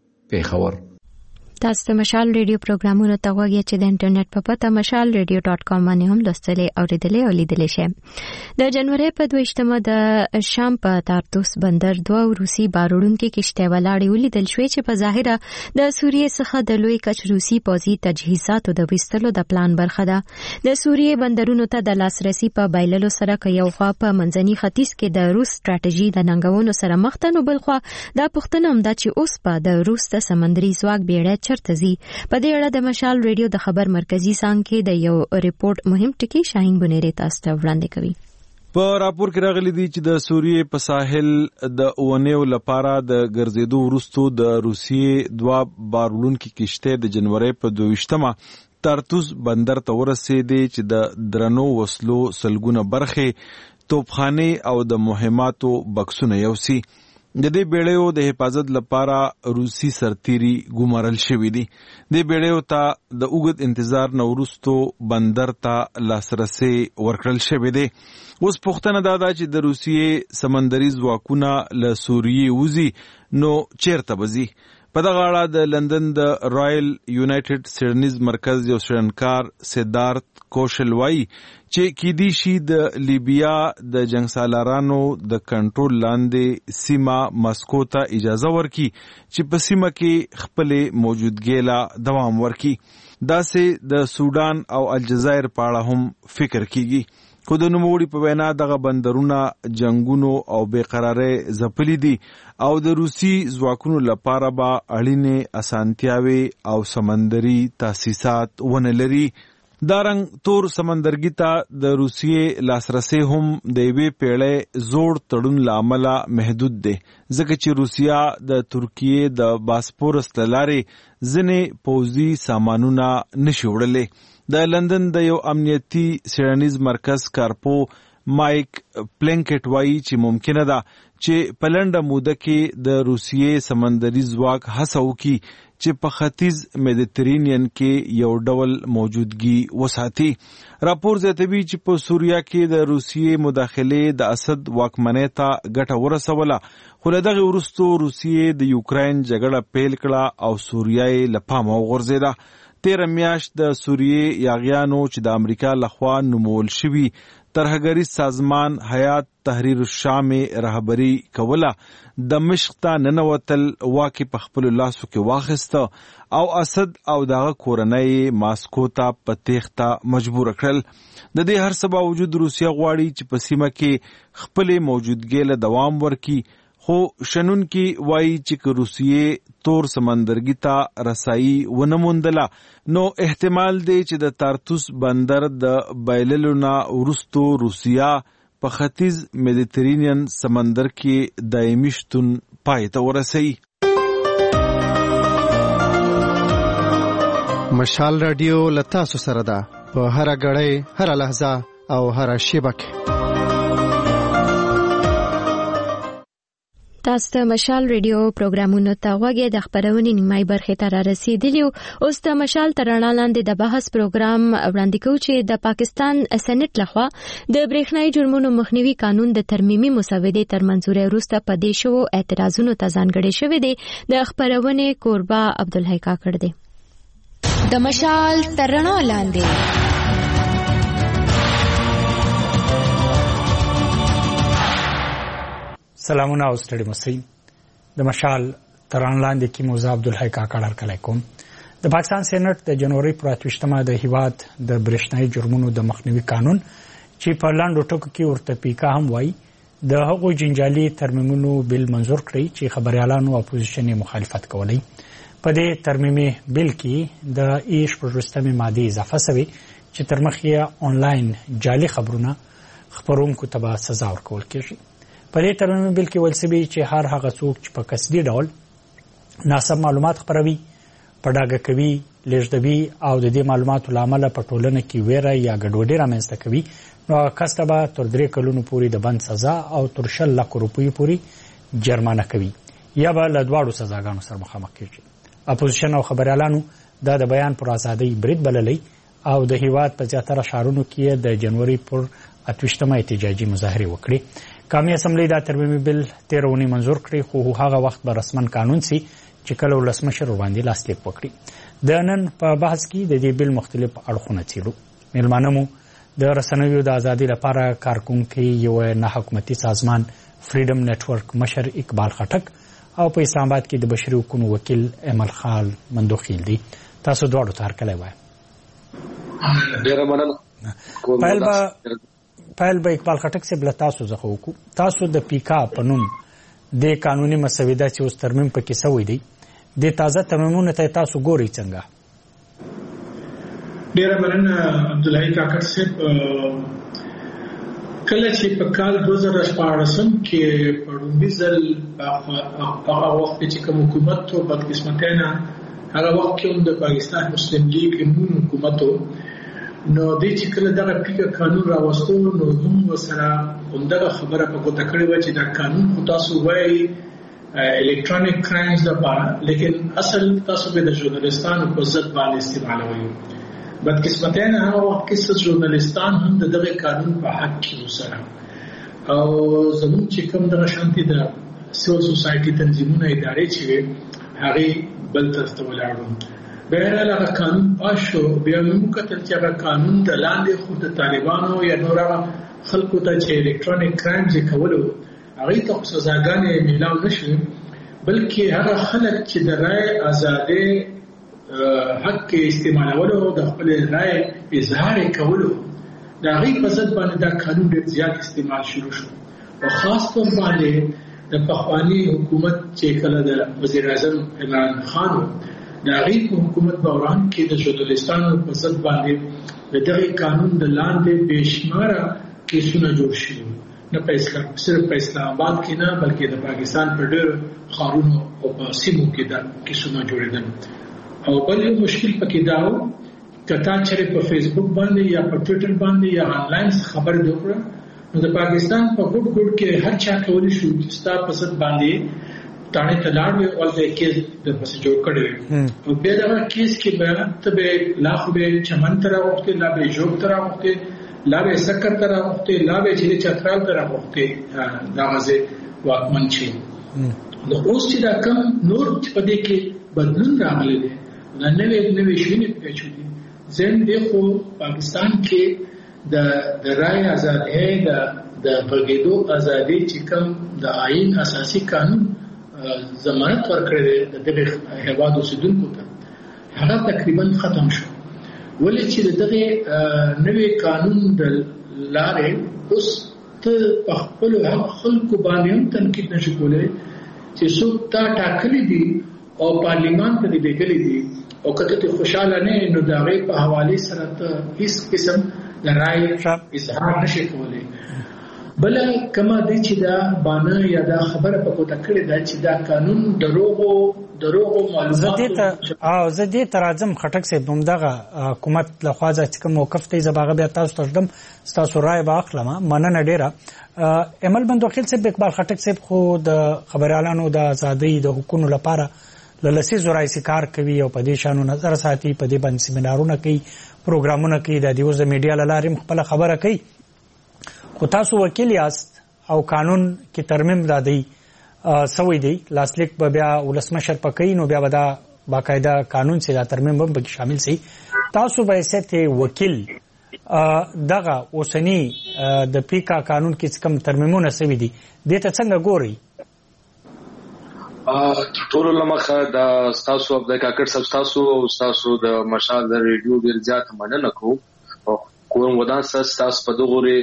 پیښور تاسو د مشال ریډیو پروګرامونو ته وګورئ چې د انټرنیټ په پته mashalradio.com باندې هم لوستلې او لیدلې او لیدلې شئ د جنوري په 22مه د شام په تارتوس بندر دوه روسي باروړونکو کشته ولاړې ولیدل شوې چې په ظاهره د سوریې څخه د لوی کچ روسي پوځي تجهیزاتو د وستلو د پلان برخه ده د سوریې بندرونو ته د لاسرسي په بایللو سره یو خوا په منځني ختیځ کې د روس ستراتیژي د ننګونو سره مخ ته نو بل خوا دا پوښتنه هم ده چې اوس په د روس د سمندري ځواک بیړۍ چرته زی په دې اړه د مشال ریډیو د خبر مرکزی څنګ کې د یو ریپورت مهم ټکی شاهین بنيري تاسو ته وړاندې کوي په راپور کې راغلي دي چې د سوریې په ساحل د اونیو لپاره د ګرځېدو وروسته د روسیې دوا باروړونکو کشته د جنوري په 22مه تارتوس بندر ته ورسېدې چې د درنو وسلو سلګونه برخه توپخانه او د مهماتو بکسونه یوسي د دې بیړیو د حفاظت لپاره روسي سرتيري ګمارل شوې دي د بیړیو ته د اوږد انتظار نورستو بندر ته لاسرسي ورکړل شوې دي اوس پوښتنه دا ده چې د روسیې سمندري ځواکونه له سوریې وځي نو چیرته بځي په دغه اړه د لندن د رائل یونایټډ سیډنیز مرکز یو شرنکار سیدارت کوشل وایي چې کېدی شي د لیبیا د جنگ سالارانو د کنټرول لاندې سیمه ماسکو ته اجازه ورکړي چې په سیمه کې خپل موجودګي لا دوام ورکړي داسې د سودان او الجزایر په اړه هم فکر کیږي خو د نوموړي په وینا دغه بندرونه جنگونو او بېقرارۍ ځپلي دي او د روسي ځواکونو لپاره به اړینې اسانتیاوي او سمندري تاسیسات ونه لري دارنګ تور سمندرګي ته د روسیې لاسرسي هم د یوې پیړۍ زوړ تړون لامل محدود دی ځکه چې روسیا د ترکیې د باسپورس لارې ځنې پوځي سامانونه نشي وړلې د لندن د یو امنیتي سیډنیز مرکز کارپو مایک پلینکټ وایي چې ممکنه ده چې په لنډه موده کې د روسیې سمندري ځواک هڅه وکړي چې په ختیځ میډیټرینین کې یو ډول موجودګي وساتي راپور زیاتوي چې په سوریا کې د روسیې مداخله د اسد واکمنۍ ته ګټه ورسوله خو له دغه وروسته روسیې د یوکراین جګړه پیل کړه او سوریا یې له پامه وغورځېده 13 میاشت د سوریې یاغیانو چې د امریکا لخوا نومول شوي ترهګریز سازمان حیات تحریر الشام رهبری کوله دمشق ته ننوتل واکې په خپل لاسو کې واخیسته او اسد او دغه کورنۍ ماسکو ته په تېښته مجبور کړل د دې هر څه باوجود روسیا غواړي چې په سیمه کې خپل موجودګي له دوام ورکړي خو شنونکي وایي چې روسیې تور سمندرګي ته رسایي ونه موندله نو احتمال دی چې د تارتوس بندر د بایللو نه وروستو روسیا په ختیځ میډیټرینین سمندر کې دایمي شتون پای ته ورسوي. مشال رادیو لتاسو سره ده په هر غړې هر لحظه او هر شیبه تاسو ته مشال ریډیو پروګرامونو ته غوږی د خبرونې نیمای برخې ته را رسیدلی اوس د مشال ترانه لاندې د بحث پروګرام وړاندې کوو چې د پاکستان سېنات لخوا د برېښنايي جرمونو مخنیوي قانون د ترمیمي مسودې تر منځوري وروسته په دې شو اعتراضونو ته ځانګړی شوی دی. د خبرونې کوربه عبدالحی کاکړ دی. د مشال ترانه لاندې سلامونه او ستړي مسئ. د مشال ترانه لاندې کې موزه عبدالحی کاکړ هرکلی کوم. د پاکستان سېنات د جنوري پر 28مه د هیواد د برېښنايي جرمونو د مخنیوي قانون چې په لاندو ټکو کې ورته پیکا هم وایي د هغو جنجالي ترمیمونو بل منظور کړی چې خبريالانو اپوزیشن مخالفت کولی. په دې ترمیمي بل کې د ایش پروستمي ماده اضافه شوی چې تر مخې آنلاین جعلي خبرونه خبرونکو ته به سزا ورکول کېږي. په دې ترمیمي بل کې ویل شوی چې هر هغه څوک چې په قصدي ډول ناسم معلومات خپروي، په ډاګه کوي، لیږدوي او د دې معلوماتو له امله په ټولنه کې ویره یا ګډوډي رامنځته کوي نو هغه کس ته به تر 3 کلونو پورې د بند سزا او تر 10 لک روپیو پورې جرمانه کوي یا به له دواړو سزاګانو سره مخامخ کېږي. اپوزیشن او خبريالانو دا د بیان پر ازادۍ برید بللی او د هیواد په زیاتره ښارونو کې د جنوري پر 28مه احتجاجي مظاهرې وکړي. قومي اسمبلی دا ترمیمي بل 13 اونۍ منظور کړی خو هغه وخت به رسمن قانون سي چې کله ولسمشر باندې لاسلیک وکړي. د نن په بحث کې د دې بل مختلف اړخونه څیړو. میلمانه مو د رسنیو د ازادۍ لپاره کارکونکي یو نه حکومتي سازمان فریډم نتورک مشر اقبال خټک او په اسلام آباد کې د بشري حقوقو وکیل امل خان مندوخیل دي. تاسو دواړو ته هرکلی وایم. ډیره مننه. پایل به اقبال خټک صاحب له تاسو څخه وکړو. تاسو د پیکا په نوم د قانوني مسوده چې اوس ترمیم پکې شوی دی د تازه ترمیمونو ته تاسو ګورئ څنګه؟ ډیره مننه عبدالحی کاکړ صاحب. کله چې په کال 2014 کې په لومړي ځل هغه وخت چې کوم حکومت او بدقسمتانه هغه وخت کې د پاکستان مسلم لیگ نون حکومت نو د چې کله دغه پیکا قانون راوستو نو هم سره همدغه خبره په ګوته کړې و چې دا قانون خو تاسو وایي الکترونیک کرایمز لپاره لیکن اصل تاسو به د ژورنالستانو په ضد باندې استعمالوي. بدقسمتانه هغه وخت کې ژورنالستان هم دغه قانون په حق کې سره او زموږ چې کوم دغه شانتي د سیول سوسایټي تنظیمونه ادارې چې هغه بل طرف ته ولاړو. بهرحال هغه قانون پاس شو. بیا موږ کتل چې هغه قانون د لاندې خو د طالبانو یا نور خلکو ته چې الکترونیک کرایمز کولو هغه ته سزاګانې ملاو نشي بلکې هغه خلک چې د رائے ازادي حق استعمالولو د خپل رائے اظهار کولو دا غي په ضد باندې دا قانون ډېر زیات استعمال شروع شو او خاص طور باندې د پخوانی حکومت چې کله د وزیر اعظم عمران خان د غي حکومت دوران کې د ژورنالستانو په ضد باندې دغه قانون د لاندې بشماره کیسونه جوړ شول. نه په اسلام صرف په اسلام آباد کې نه بلکې د پاکستان په ډېر ښارونو او په سیمو کې دا کیسونه جوړېدل. او بل یو مشکل پکې دا و کته چې په فیسبوک باندې یا په ټوئیټر باندې یا آنلاین خبر وکړه نو د پاکستان په ګډ ګډ کې هر چا کولی شو چې ستا په ضد باندې تانه تلاړ وي او د کیس د پس جوړ کړي او بیا دا کیس کې به ته به لا خو به چمن تر وخت لا به جوړ تر وخت لا به سکر تر وخت لا به چې چترال تر وخت دا غزه واکمن شي. نو اوس چې دا کم نور په دې کې بدلون راغلی دی دا نوې شوینې پېښې دي. زم دې خو پاکستان کې د رائے ازادي د بغیدو ازادي چې کوم د آئین اساسي قانون ضمانت ورکړي د دغه هیواد اوسیدونکو ته هغه تقریبا ختم شو. ولې چې دغه نوې قانون د لارې اوس ته په خپل خلکو باندې هم تنقید نشي کولای چې څوک تا ټاکلي دي او پارلیمان ته لېږلي دي او کته ته خوشاله نه نو دا غي په حواله سره ته هیڅ قسم لړای اظهار نشي کولای. بل کما دي چې دا باندې یا دا خبره په کوته کړی دا چې دا قانون دروغو معلومات زه دې ترازم خټک صاحب همدغه حکومت لخوا چې کوم موقف ته زباغه بیا تاسو ترجم تاسو رائے واخلم مننه ډیره. امل بند وکیل صاحب اقبال خټک صاحب خو د خبريالانو د ازادۍ د حقوقو لپاره لسی زورای کار کوي او په دې شانو نظر ساتي په دې باندې سیمینارونه کوي پروګرامونه کوي د دیوز میډیا لارې خپل خبره کوي. خو تاسو وکیل یاست او قانون کې ترمیم دادی سوي دی لاسلیک به بیا ولسمشر پکې نو بیا ودا باقاعده قانون سره ترمیم هم به شامل سي. تاسو به ست وکیل دغه اوسنی د پیکا قانون کې کوم ترمیمونه سوي دي د ته څنګه ګوري؟ ټول لمخه د تاسو د کاکړ سب تاسو د مشال د ریډیو ډیر زیات مننه کوم او کوم ودان تاسو په دغوري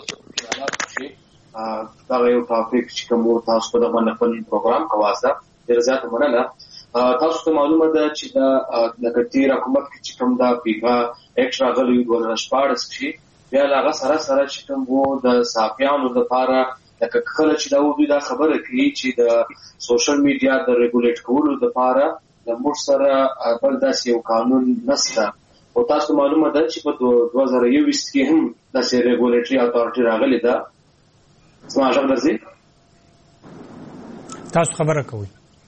دا یو ټاپک چې کوم تاسو په دغه خپل پروګرام کواسته ډیر زیات مننه. تاسو ته معلومه ده چې دا د کتیر حکومت چې کوم دا پیغا ایکسترا غلي 2014 کې بیا هغه سره چې کوم د صحافیانو لپاره لکه کله چې دا دوی دا خبره کوي چې د سوشل میډیا د ریګولیټ کولو لپاره د موږ سره بل داسې یو قانون نشته او تاسو معلومه ده چې په 2021 کې هم داسې ریګولیټري اتارټي راغلي ده. سماج درځي تاسو خبره کوي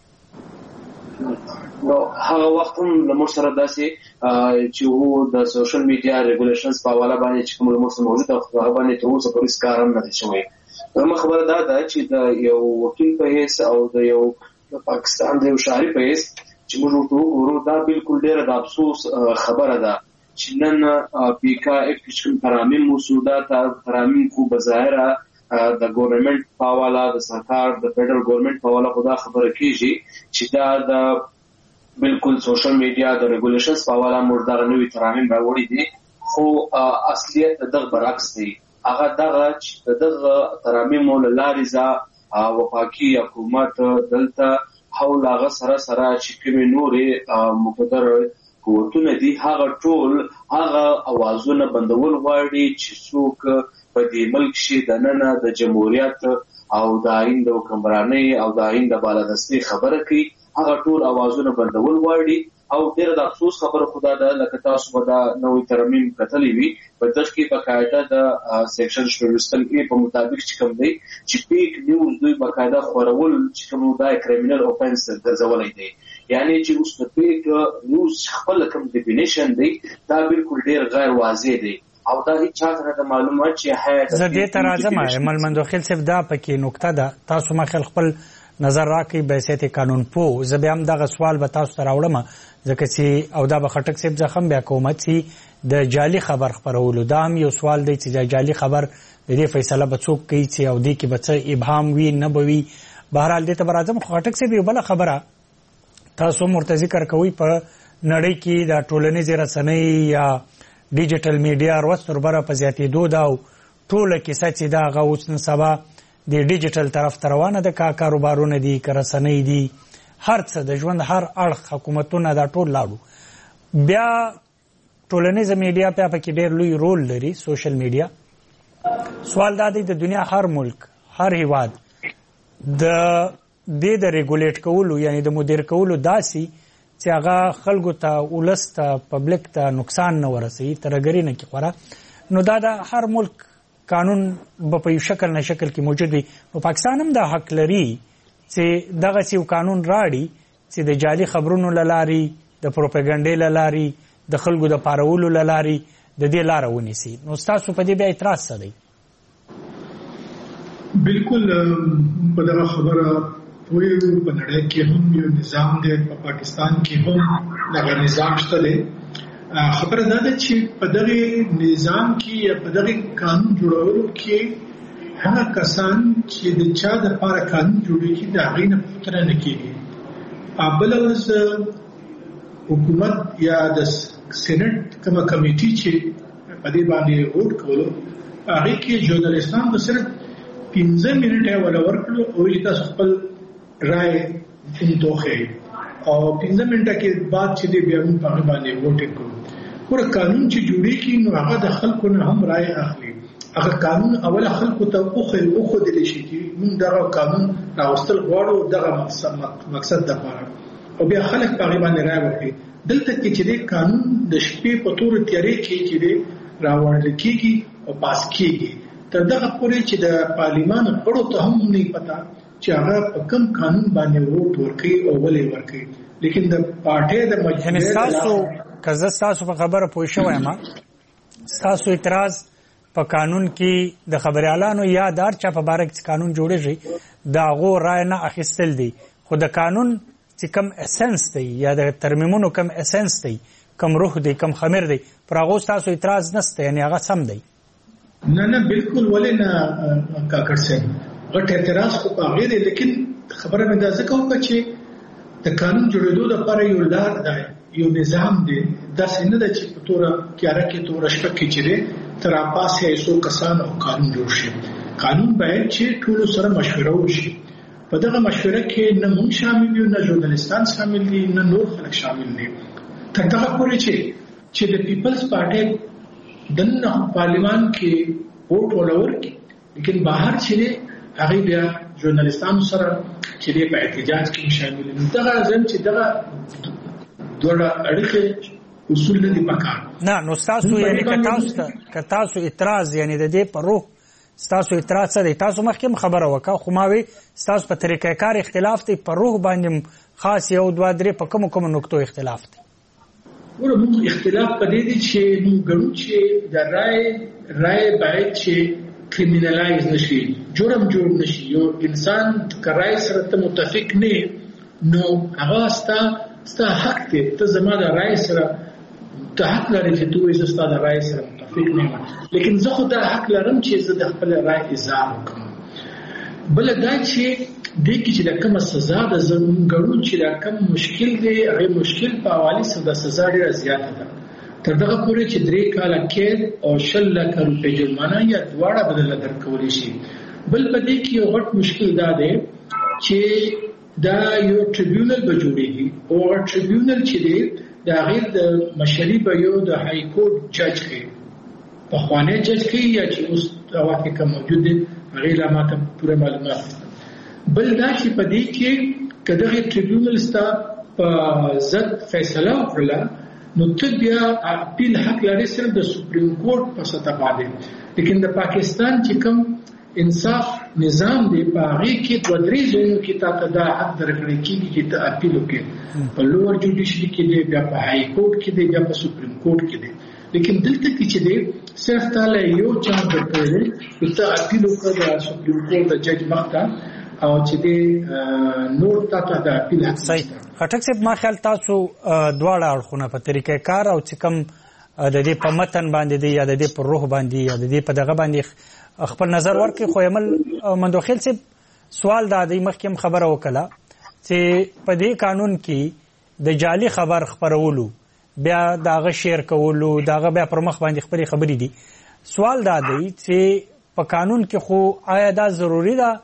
نو هغه وخت هم موږ سره داسې چې وو د سوشل میډیا ریګولیشنز په حواله باندې چې کوم موږ موجود او هغه باندې ته اوس پولیس کارم نه دي شوی. نو خبره ده چې د یو وکیل په هیڅ او د یو پاکستان د یو شاعر په هیڅ چې موږ ورو دا بالکل ډیره د افسوس خبره ده چې نن پیکا اکټیشن ترامیم مسودات ترامیم کو بظاهره د ګورنمنت په حواله د سرکار د فدرال ګورنمنت په حواله خدا خبره کیږي چې دا د بالکل سوشل میډیا د ریګولیشنز په حواله موږ دا نوې ترامیم راوړي دي خو اصلیت دغه برعکس دی. هغه دغه ترامیم لارې ځا وفاقي حکومت دلته حول هغه سره چې کومې نورې مقدر قوتونه دي هغه ټول هغه اوازونه بندول غواړي چې څوک په دې ملک شي د نن د جمهوریت او د آئین د حکمرانۍ او د آئین د بالادستۍ خبره کوي هغه ټول اوازونه بندول غواړي او ډېر د افسوس خبره خدا ده لکه تاسو به دا نوې ترمیم کتلې وي په دغه کې باقاعده د سیکشن 16 په مطابق چې کوم دی چې پیک نیوز دوی باقاعده خورول چې کوم دا کریمینل اوفنس ګرځولای دی یعنی چې اوس د پیک نیوز خپل کوم ډیفینیشن دی دا بالکل ډېر غیر واضح دی او دا هیڅ چاته د معلومات چې زه دې ترازم عمل مندوخیل صاحب دا پکې نقطه ده تاسو مخل خپل نظر راکې بیسیت قانون پو زه بیا هم دغه سوال به تاسو ته راوړم ځکه چې او دا به خټک صاحب زخم بیا کومت چې د جعلي خبر خبرولو دا هم یو سوال دی چې د جعلي خبر د دې فیصله به څوک کوي چې او دې کې به څه ابهام وي نه به وي بهرحال دې ته به راځم خټک صاحب یو بله خبره تاسو مرته ذکر کوئ په نړۍ کې د ټولنیزې رسنۍ یا ډیجیټل میډیا وروسته وربره په زیاتېدو دا او ټوله کیسه چې دا هغه اوس نن سبا د ډیجیټل طرف ته روانه ده کاروبارونه دي که رسنۍ دي هر څه د ژوند هر اړخ حکومتونه دا ټول لاړو بیا ټولنیزه میډیا په کې ډېر لوی رول لري سوشل میډیا. سوال دا دی د دنیا هر ملک هر هیواد د ریګولیټ کولو یعنی د مدیر کولو داسي چې هغه خلکو ته ولس ته پبلک ته نقصان نه ورسوي ترګری نه کې خورا نو دا د هر ملک قانون په یو شکل نه شکل کې موجود وي. نو پاکستان هم دا حق لري چې دغه یو قانون راړي چې د جعلي خبرونو لاري د پروپاګاندا لاري د خلکو د پارولو لاري د دې لار ونیسي. نو تاسو په دې بیا اعتراض څه دی؟ بالکل په دغه خبره وی په نړۍ کې هم یو نظام دی په پاکستان کې هم دغه نظام شته دی. خبره ده چې په دغه نظام کې یا په دغه قانون جوړولو کې هغه کسان چې د چا د لپاره قانون جوړیږي دا غینه پوښتنه نه کیږي. بل اوس حکومت یا د سېنات کومه کمیټي چې په دې باندې ووټ کولو هغه کې ژورنالیستان د صرف 15 منټه ولا ورکړو او چې تاسو خپل رائے انتخابي او 15 منټه کې بعد چې بیا موږ په باندې ووټ کوو. ور قانون چې جوړیږي نو هغه د خلکو نه هم رائے اخلي. هغه قانون اوله خلکو ته خو د لشي چې موږ دا قانون راوستل غواړو دغه مقصد د لپاره او بیا خلک په باندې رائے ورکړي. دلته کې چې قانون د شپې په تور تیارې کې چې راوړل کېږي او پاس کېږي تر دغه پورې چې د پارلیمان غړو ته هم نه پتا چې هغه په کوم قانون باندې ووټ ورکړي او ولې ورکړي. لیکن د پارټي د مجلس تاسو کزه تاسو په خبره پوه شوی ما تاسو اعتراض په قانون کې د خبريالانو یا دار چا په باره کې قانون جوړیږي دا غو رائے نه اخیستل دي خو د قانون چې کم اسنس دی یا د ترمیمونو کم اسنس دی کم روح دی کم خمیر دی پر هغه تاسو اعتراض نشته یعنی هغه سم دی. نه بالکل ولې نه کاکړ سم غټ اعتراض کو هغه دی لیکن خبره مې دا ځکه وکړه چې د قانون جوړېدو لپاره یو لار دی یو نظام دی دا څنګه د چې په توره کیاره کې توره شپه کې چې تر پاسه ایسو کسان او قانون جوړ شي. قانون باید چې ټول سره مشوره وشي. په دغه مشوره کې نه مونږ شامل یو نه ژورنالیستان شامل دي نه نور خلک شامل دي تر دغه پورې چې د پیپلز پارټي دنه پارلیمان کې ووټ ولوري لیکن بهر چې هغه بیا ژورنالیستانو سره چې په احتجاج کې شامل دي. دغه ځم چې دغه دوه اړیکې اصول نه دي پکار. نه نو تاسو یعنی که تاسو اعتراض یعنی د دې پر روح تاسو اعتراض څه دی تاسو مخکې خبره وکړه خو ما وی تاسو په طریقې کار اختلاف دی پر روح باندې خاص یو دوه درې په کوم نقطو اختلاف دی. ورته اختلاف پدې دي چې موږ ګورو چې د رائے باید چې کریمینالایز نشي جرم جوړ نشي. یو انسان کرای سره ته متفق نه نو هغه ستا حق دی ته زما د رائے سره ته حق لري چې دوی زستا د رائے سره متفق نه لیکن زه خو دا حق لرم چې زه د خپل رائے اظهار وکړم. بل دا چې د کې چې د کومه سزا د زمونږ چې د کوم مشکل دی هغه مشکل په حواله سره د سزا ډیره زیاته ده تر دغه پورې چې 3 کاله قید او 10 لک روپۍ جرمانه یا دواړه بدل درکول شي. بل په دې کې یو غټ مشکل دا دی چې دا یو ټریبیونل به جوړیږي او ټریبیونل چې دی دا غیر د مشري به یو د های کورټ جج کې په خوانه جج کې یا چې اوس واقع کوم موجود دی غیر ماته پوره معلومات. بل دا چې په دې کې کداغه ټریبیونل ستا په ضد فیصله وکړه نو ته بیا اپیل حق لري صرف د سپریم کورټ په سطح باندې لیکن د پاکستان چې کوم انصاف نظام دی په هغه کې دوه درې ځایونو کې تاسو دا حق درکړی کیږي چې ته اپیل وکړې په لوور جوډیشري کې دی بیا په های کورټ کې دی بیا په سپریم کورټ کې دی لیکن دلته کې چې دی صرف تعالی یو چانس درکړي چې ته اپیل وکړې د سپریم کورټ د جج مخته او چې دی نور تاسو د اپیل حق صحیح. خټک صاحب ما خیال تاسو دواړه اړخونه په طریقې کار او چې کوم د دې په متن باندې دی یا د دې په روح باندې یا د دې په دغه باندې خپل نظر ورکړي. خو عمل مندوخیل صاحب سوال دا دی مخکې خبره وکړه چې په دې قانون کې د جعلي خبر خبرولو بیا داغه شیر کولو داغه بیا پر مخ باندې خبري خبري دي. سوال دا دی چې په قانون کې خو آیا دا ضروری ده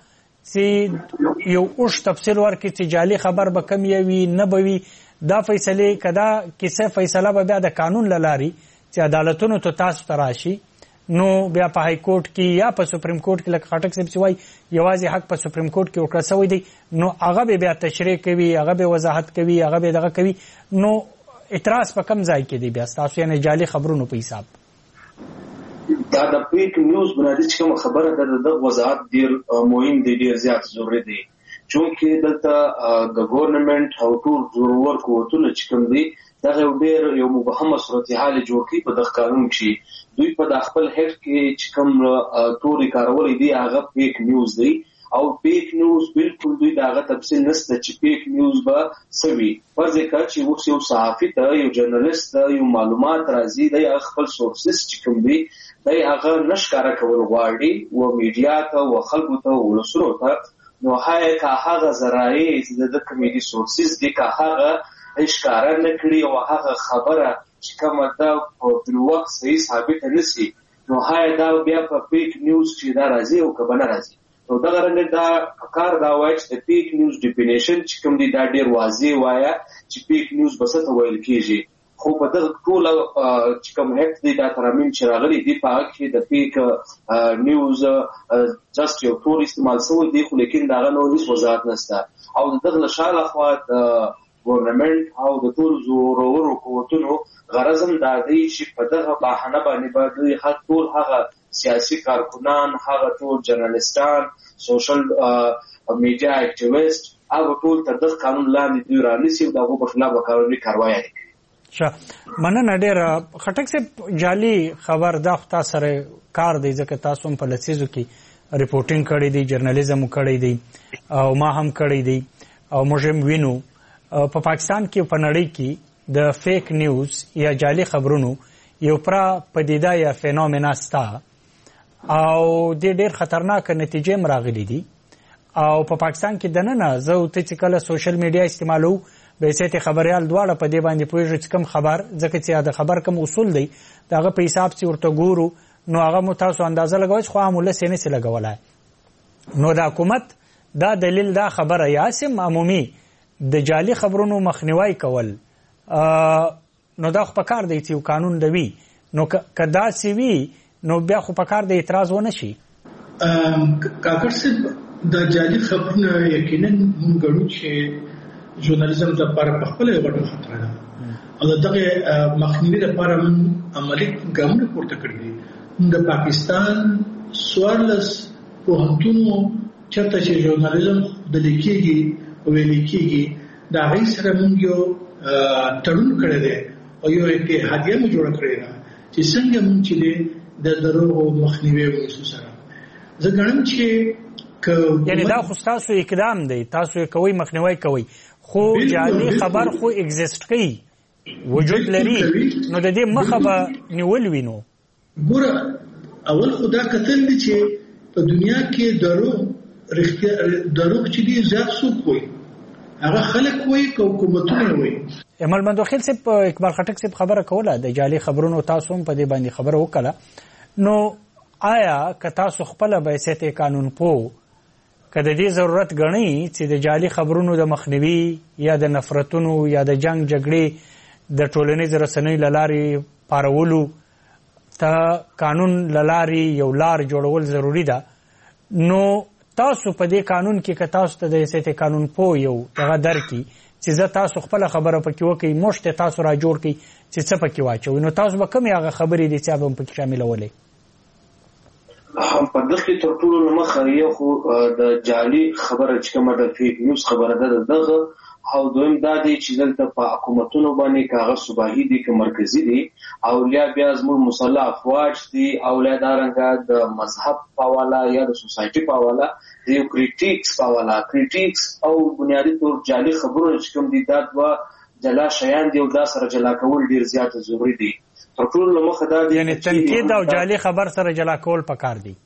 چې یو اوش تفصیل ورکړي چې جعلي خبر به کم وي نه به وي دا فیصله کدا کیسه فیصله به بیا د قانون لاري چې عدالتونو ته تاسو تراشي نو بیا په های کورټ کې یا په سپریم کورټ کې لکه خټک صاحب وایي یوازې حق په سپریم کورټ کې وکړه سوی دی نو هغه بیا تشریح کوي هغه به وضاحت کوي هغه به دغه کوي نو اعتراض په کم ځای کې دی بیا تاسو یې جعلي خبرونو په حساب دا د فیک نیوز باندې چې کوم خبره ده د وضاحت ډیر مهم دی ډیر زیات ضروري دی چونکه دلته د ګورنمنت او ټول ضرورت قوتونه چې کوم دي دا یو مبهمه صورتحال جوړ کړي په دغه قانون کې دوی په خپل هډ کې چې کوم توري کارولې دي هغه فیک نیوز دی او فیک نیوز بالکل دوی داغه تفصیل نشته چې فیک نیوز به سوي فرض کړه چې اوس یو صحافي ته یو جرنالست ته یو معلومات راځي د خپل سورسز چې کوم دي دای هغه نشکاره کول غواړي او میډیا ته او خلکو ته ولسرو ته نو هغه ذرایع د کمیډي سورسز دي که هغه اشکاره نه کړی او هغه خبره چې کومه دا په وخت صحیح ثابت نشي نو دا بیا په فیک نیوز چې دا راځي او کبه نه راځي نو دا رنګ دا کار دا وایي چې پیک نیوز ډیفینیشن چې کوم دی دا ډیر واضح وایا چې پیک نیوز بس ته ویل کیږي خو په دغه ټول چې کوم هک دی دا ترمیم چې راغلي دی په هغه کې د پیک نیوز جست یو ټول استعمال شوی دی خو لیکن دا غو هیڅ وضاحت نشته او دغه لشاله خو ګورنمنت او د ټول زورورو قوتونو غرضم دا دی چې په دغه بهانه باندې باندې هر ټول هغه سیاسي کارکنان هغه ټول جرنالستان سوشل میډیا اکټیویسټ هغه ټول تر دغه قانون لاندې دی رانیسي او دغه په خلاف قانوني کاروایی کوي. مننه ډېر خټک صاحب جعلي خبر دا خو سره کار دی ځکه تاسو هم په لسیزو کې ریپورټینګ کړی دی جرنالیزم کړی دی او ما هم کړی دی او موږ هم وینو په پاکستان کې په نړۍ کې د فیک نیوز یا جعلي خبرونو یو پدیده یا فینومنا ستا او د ډېر خطرناک نتیجې مراغلي دي او په پاکستان کې دننه زه ته چې کله سوشل میډیا استعمالو به سیت خبريال دواړه په دې باندې پوهیږي چې کوم خبر ځکه چې دا خبر کوم اصول دی داغه په حساب چې ورته ګورو نو هغه مو تاسو اندازه لګوي خو عامله سینې سره لګولای نو د حکومت دا دلیل دا خبره یاسم عمومي د جعلي خبرونو مخنیوي کول نو دا خو په کار دی چې قانون دی نو کدا سی وی نو بیا خو په کار دی اعتراض ونه شي کاکر صاحب د جعلي خبرونو یقینا موږ ګورو چې ژورنالیزم د لپاره په خپل یو ډول خطر ده او دغه مخنیوي لپاره عملي ګامونه پورته کړی دي د پاکستان سوالس په هټونو چرته چې ژورنالیزم د لیکيږي او لیکيږي دا غي سره موږ یو تړون کړی دی او یو اتحادیه مو جوړ کړی ده چې څنګه موږ چې د دروغ مخنیوي ونیسو سره زه ګڼم چې یعنی دا خو تاسو اقدام دی تاسو کوي مخنیوي کوي خو جعلي خبر خو ایگزیسټ کوي وجود لري نو د دې مخه به نیول وینو ګوره اول خدا کتل دي چې په دنیا کې دروغ چې دي زیات څوک وي هغه خلک وي حکومتونه وي ملمندو خیل صاحب اقبال خټک صاحب خبره کوله د جعلي خبرونو تاسو هم په دې باندې خبره وکړه نو آیا که تاسو خپل به سیت قانون پوه کله دې ضرورت غني چې د جعلي خبرونو د مخنیوي یا د نفرتونو یا د جنگ جګړې د ټولنیز رسنیو لارې پارولو ته قانون لاري یو لار جوړول ضروری ده نو تاسو په دې قانون کې که تاسو ته د سیت قانون پوه یو دغه درکې چې زه تاسو خپل خبره پکې وکي مشت تاسو را جوړ کی چې څه پکې واچوي نو تاسو به کوم هغه خبرې دي چې به پکې شاملولې په دغه تر ټولو مخه یو خو د جعلي خبره چې کومه د فیک نیوز خبره ده دغه او دویم دا دی چې دلته په حکومتونو باندې کاغذ صوبایي دي که مرکزی دي او بیا زموږ مسلح افواج دي او دا رنګه د مذهب په حواله یا د سوسایټي په حواله د یو کریټیکس په حواله کریټیکس او بنیادی طور جعلي خبرونه چې کوم دي دا دوه جلا شیان دي او دا سره جلا کول ډیر زیات ضروری دي تر ټولو مخه دا دی یعنی تنقید او جعلي خبر سره جلا کول پکار دي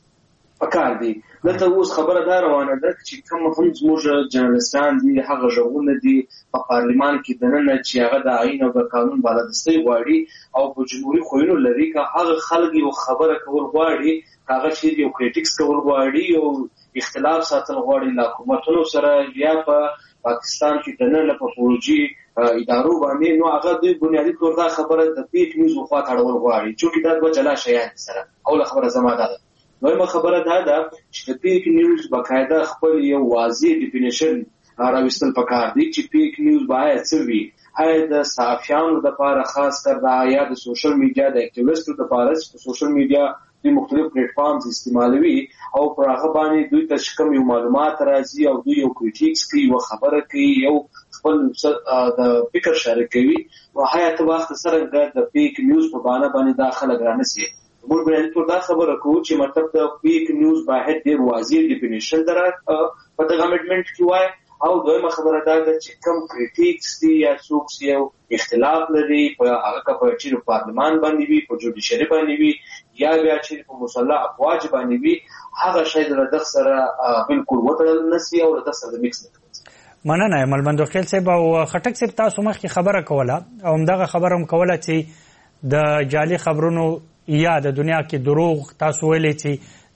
دلته اوس خبره دا روانه ده چې کوم هم زموږ جرنالستان دي هغه ژغونه دي په پارلمان کې دننه چې هغه د آئین او د قانون بالادستي غواړي او په جمهوریت خوینو لري که هغه خلک یو خبره کول غواړي هغه چې یو کریټیکس کول غواړي او اختلاف ساتل غواړي له حکومتونو سره یا په پاکستان کې دننه په فوجي ادارو باندې نو هغه د بنیادی طور دا خبره د پیک نیوز خوا تړول غواړي چې دا د جلا شیان سره او خبره زماده ده نو خبره دا ده چې د پیک نیوز باقاعده خپل یو واضح ډیفینیشن راوستل پکار دي چې پیک نیوز باید څه وي هغه د صحافیانو لپاره خاص کر دا یا د سوشل میډیا د اکټیویسټو لپاره چې سوشل میډیا د مختلف پلیټ فارمز استعمالوي او پر هغه باندې دوی ته کوم یو معلومات راځي او دوی یو کریټیکس کوي او خبره کوي یو خپل د فکر شریکوي او حیات وخت سره د پیک نیوز په باندې داخله ګرانسي موږ به ټول دا خبره کوو چې مطلب د پیک نیوز باید ډیر واضح ډیفینیشن درا په دغه امندمنت کې وای او دویمه خبره دا ده چې کوم کریټیکس دي یا څوک یو اختلاف لري په هغه په چې پارلمان باندې وي په جوډیشري باندې وي یا بیا چې په مسلح افواج باندې وي هغه شی د دغه سره بالکل وتړل نسی او د سره مکس مننه ملمندو خیل صاحب او خټک صاحب تاسو مخکې خبره کوله او دغه خبره هم کوله چې د جعلي خبرونو یا د دنیا کې دروغ تاسو ویلې چې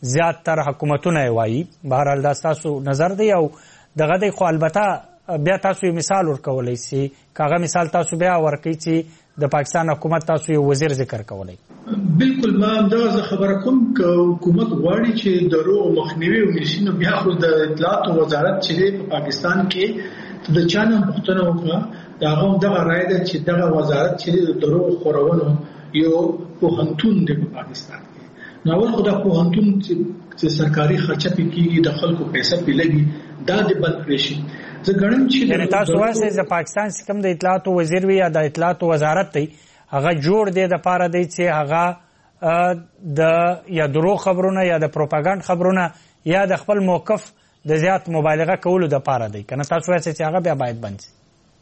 زیات تر حکومتونه وایي. بهرحال دا تاسو نظر دی او دغه دی، خو البته بیا تاسو یو مثال ورکولی سي، کاغه مثال تاسو بیا ورکوي چې د پاکستان حکومت تاسو یو وزیر ذکر کولی. بالکل ما همدغه خبره کوم که حکومت غواړي چې دروغ مخنیوي ونیسي، نو بیا خو د اطلاعات وزارت چې دی په پاکستان کې د چا نه پوښتنه وکړه، د هغه همدغه رایه ده چې دغه وزارت چې د دروغ خورولو یو پوهنتون دی په پاکستان کې. نو اول خو دا پوهنتون چې سرکاري خرچه پې کېږي، د خلکو پیسه پې لګي، دا د بند کړی شي. زه ګڼم چې یعنې تاسو وایئ د پاکستان چې کوم د اطلاعاتو وزیر وي یا د اطلاعاتو وزارت دی، هغه جوړ دی د پاره دی چې هغه د یا دروغ خبرونه یا د پروپاګاندا خبرونه یا د خپل موقف د زیات مبالغه کولو د پاره دی، کنه تاسو وایئ چې هغه بیا باید بند شي.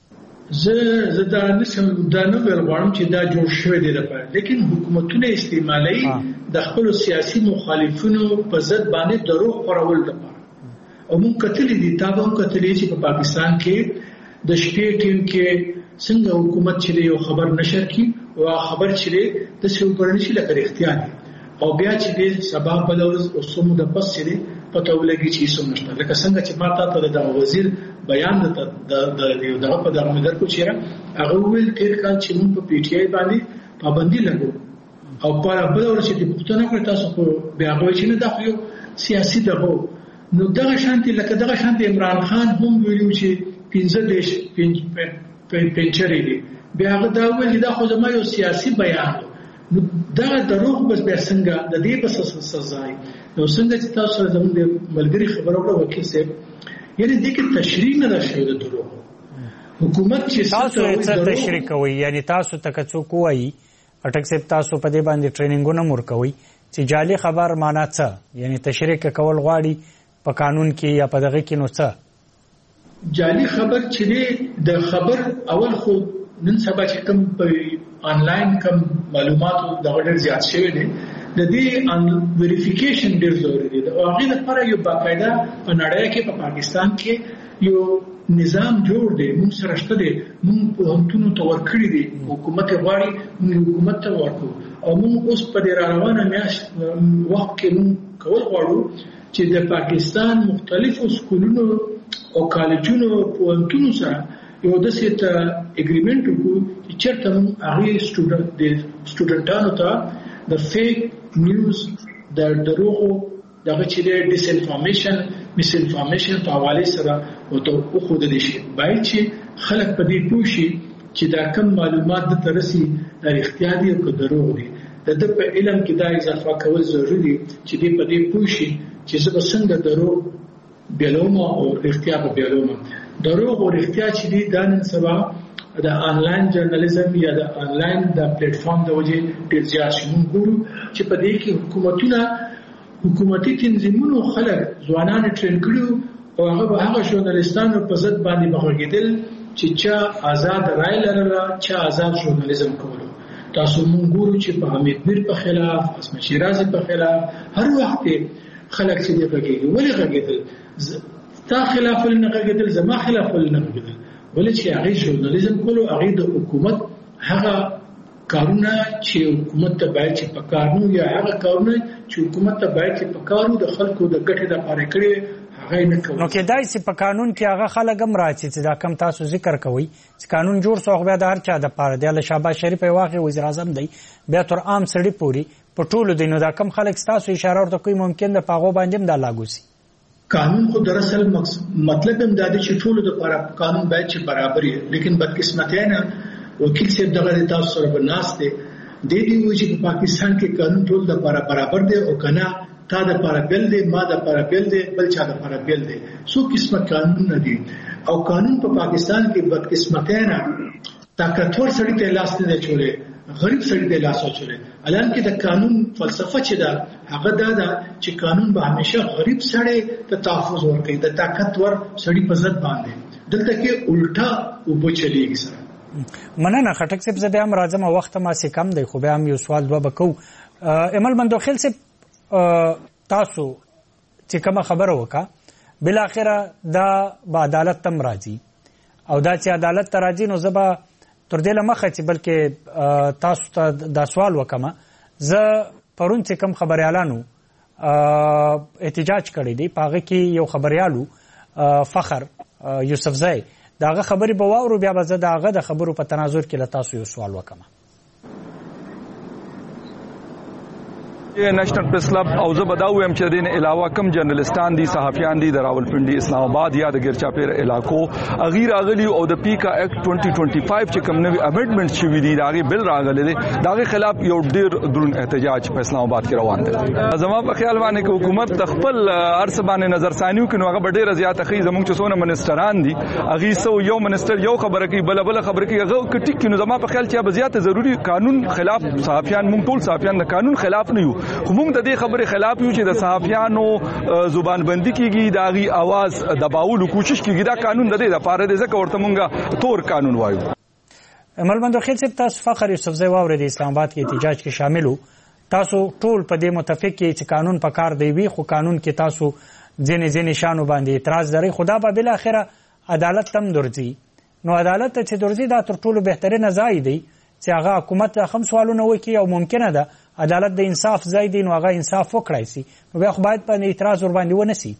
زه دا نه ویل غواړم چې دا جوړ شوی دی لپاره، لیکن حکومتونه استعمالوي د خپل سیاسي مخالفینو په ضد باندې دروغ خورول لپاره. او مونږ کتلې دي، تا به هم کتلې چې په پاکستان کې د شپې ټیم کې څنګه حکومت چې یو خبر نشر کی او خبر چې د سوګرنی شي لکه اختیار او بیا چې سبا په لوز او سمو د پس چې پته ولګي چې څه نشته، لکه څنګه چې ما ته د وزیر بیان د یو دغه په دغه مدر کو چیرې هغه ویل تیر کال چې موږ په پی ټی آی باندې پابندي لګو او په بل ور چې د پښتنو کړ تاسو په بیا غوښ نه دا خو سیاسي دغه. نو دغه شانتي لکه دغه شانتي عمران خان هم ویلو چې 15 دیش پنچري دي، بیا هغه دا ویل دا خو زما یو سیاسي بیان. نو دا دروغ بس بیا څنګه د دې په سزا نو څنګه چې تاسو زموږ ملګری خبرو کړو وکیل صاحب، یعنی دې کې تشریح نه شوی د دروغ. حکومت چې تاسو یې تشریح کوي، یعنی تاسو تک څوک وایي اټک صاحب تاسو په دې باندې ټریننګونه مور کوي چې جعلي خبر معنا څه، یعنی تشریح کول غواړي په قانون کې یا په دغه کې نو څه جعلي خبر چې د خبر اول خو نن سبا چې کوم په آنلاین کوم معلوماتو د ډېر زیات شوی دي، د دې ویریفیکیشن ډېر ضروري دی. او هغه لپاره یو باقاعده په نړۍ کې په پاکستان کې یو نظام جوړ دی، موږ سره شته دی، موږ په همتونو ته ورکړي دي، حکومت غواړي موږ حکومت ته ورکو. او موږ اوس په دې روانه میاشت وخت کې موږ کول غواړو چې د پاکستان مختلفو سکولونو او کالجونو په همتونو سره یو داسې ته اګریمنټ وکړو چې چېرته موږ هغې سټوډنټانو ته د فیک نیوز د دروغو دغه چې دی ډس انفارمیشن مس انفارمیشن په حوالې سره ورته وښودلی شي. باید چې خلک په دې پوه شي چې دا کم معلومات دته رسي دا رښتیا دي او که دروغ دي. د ده په علم کې دا اضافه کول ضروري دي چې دی په دې پوه شي چې زه به څنګه دروغ بیلوم او رښتیا به بیلوم. دروغ او رښتیا چې دي دا نن سبا د آنلاین جرنالیزم یا د آنلاین د پلیټ فارم د وجې ډېر زیات شي. موږ ګورو چې په دې کې حکومتي تنظیمونو خلک ځوانان ټرین کړي او هغه به هغه ژورنالیستانو په ضد باندې بغږېدل چې چا آزاد رای لرله، چا آزاد ژورنالیزم کولو. تاسو موږ ګورو چې په حمید میر په خلاف، اسمت شیرازي په خلاف هر وخت خلک چې دی غږېږي. ولې غږېدل؟ تا خلاف ولې نه غږېدل؟ زما خلاف ولې نه غږېدل؟ ولې چې هغې ژورنالیزم کولو، هغې د حکومت هغه کارونه چې حکومت ته باید چې په کار نو یا هغه کارونه چې حکومت ته باید چې په کار نو د خلکو د ګټې دپاره کړي هغه یې نه کوي. نو کېدای شي په قانون کې هغه خلک هم راځي چې دا کم تاسو ذکر کوئ چې قانون جوړ سو خو بیا د هر چا دپاره دی. الله شهباز شریف یې واخې وزیر اعظم دی، بیا تر عام سړي پورې په ټولو دی. نو دا کم خلک ستاسو اشاره ورته کوي ممکن د په هغو باندې هم دا لاګو شي. قانون خو دراصل مطلب هم دا دی چې ټولو دپاره قانون باید چې برابر وي، لیکن بدقسمتۍ نه وکیل صاحب دغه تاسو سره به ناست دی دی وایي چې په پاکستان کې قانون ټول دپاره برابر دی او که نه تا دپاره بیل دی، ما دپاره بیل دی، بل چا دپاره بیل دی. څو قسمه قانونونه دي او قانون په پاکستان کې بدقسمتۍ نه طاقتور سړي ته لاس نه دی اچولی، غریب سړي ته لاس اچولی. الان کې د قانون فلسفه چې ده هغه دا ده چې قانون به همیشه غریب سړی ته تحفظ ورکوي، د طاقتور سړي په ضد باندې. دلته کې الټا اوبه چلیږي سره. مننه خټک صاحب، زه بیا هم راځم، وخت ماسې کم دی، خو بیا هم یو سوال دوه به کوو. امل مندوخیل صاحب، تاسو چې کومه خبره وکړه بالاخره دا به عدالت ته هم راځي او دا چې عدالت ته راځي نو زه به تر دې له مخه چې بلکې تاسو ته دا سوال وکړم، زه پرون چې کوم خبریالانو احتجاج کړی دی. په هغه کې یو خبريالو فخر یوسفزی داغه خبرې به واورو، بیا به زه داغه د خبرو په تناظر کې له تاسو یو سوال وکم. نېشنل پریس کلب او زه به دا وایم چې دین علاوه کم جرنالستان دي، صحافیان دي د راولپنډي، اسلام آباد یا د ګرچاپیر علاقو غیر راغلي او د پیکا ایکټ 2025 چې کوم نوی امندمنت شوی دی داغه بل راغلي دي، داغه خلاف یو ډیر درون احتجاج په اسلام آباد کې روان دی. زما په خیال باندې چې حکومت خپل ارس باندې نظر ثانیو کې نو هغه ډیر زیات خي زموږ چې څونه منسټران دي هغه سو یو منسټر یو خبره کوي بل خبره کوي، هغه کټیک کې نو زما په خیال چې به زیات ضروری قانون خلاف صحافیان مونږ ټول صحافیان د قانون خلاف نه یو، خو موږ د دې خبرې خلاف یو چې د صحافیانو زبان بندي کیږي، داغي आवाज دباولو کوشش کیږي. دا قانون د دې لپاره دی ځکه ورته موږ تور قانون وایو. ملمندو خیل صاحب تاسو فخر یوسفزی واورید اسلام آباد کې احتجاج کې شامل وو، تاسو ټول په دې متفق کې چې قانون په کار دی وی، خو قانون کې تاسو ځینې شانو باندې اعتراض لري، خدا به بل اخره عدالت تم درځي. نو عدالت ته چې درځي دا تر ټولو بهترینه ځای دی چې هغه حکومت هم سوالونه وکړي او ممکنه ده عدالت د انصاف ځای دی نو هغه انصاف وکړای شي، نو بیا خو باید په اعتراض ور باندې ونه سي.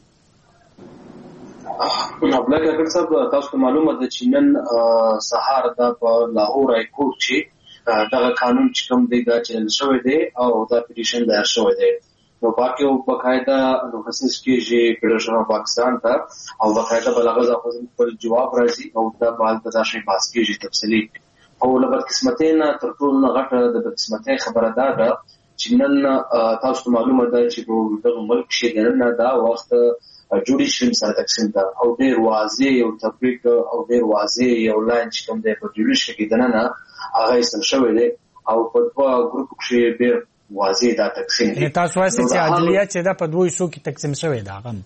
بلک اکر صاحب تاسو معلومه ده چې نن سهار دا په لاهور های کورټ چې دغه قانون چې کوم دی دا چیلنج شوی دی او دا پټیشن دایر شوی دی، نو باقي او بقاعده نوټیس کېږي فدرېشن اف پاکستان ته او بقاعده بلغه ځخه خپل جواب راځي او دا بال د شي باس کېږي تفصیلی. او له بدقسمتۍ تر ټولو غټه د بدقسمتۍ خبره ده چې نن تاسو معلومه ده چې په دغه ملک کې دنه دا وخت جوډیشل سره تقسیم ده او ډیر واضح او تطبیق او ډیر واضح یو لاین چې کوم دی په جوډیشل کې دنه هغه یې شوی دی او په دوه ګروپ کې ډیر واضح دا تقسیم دی. تاسو وایئ چې عدلیه چې دا په دوه حصو کې تقسیم شوی ده هغه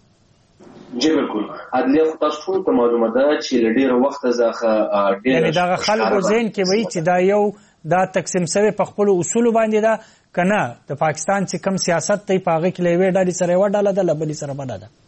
جی بالکل عدلیه خو تاسو ټول ته معلومه ده چې ډیر وخت ځخه ډیر یعنی دا خلکو ذهن کې وایي چې دا یو دا تقسیم شوی په خپل اصول باندې ده کنه د پاکستان چې کم سیاست ته پاغه کې لوي ډالي سره و ډاله ده لبلی سره بل ده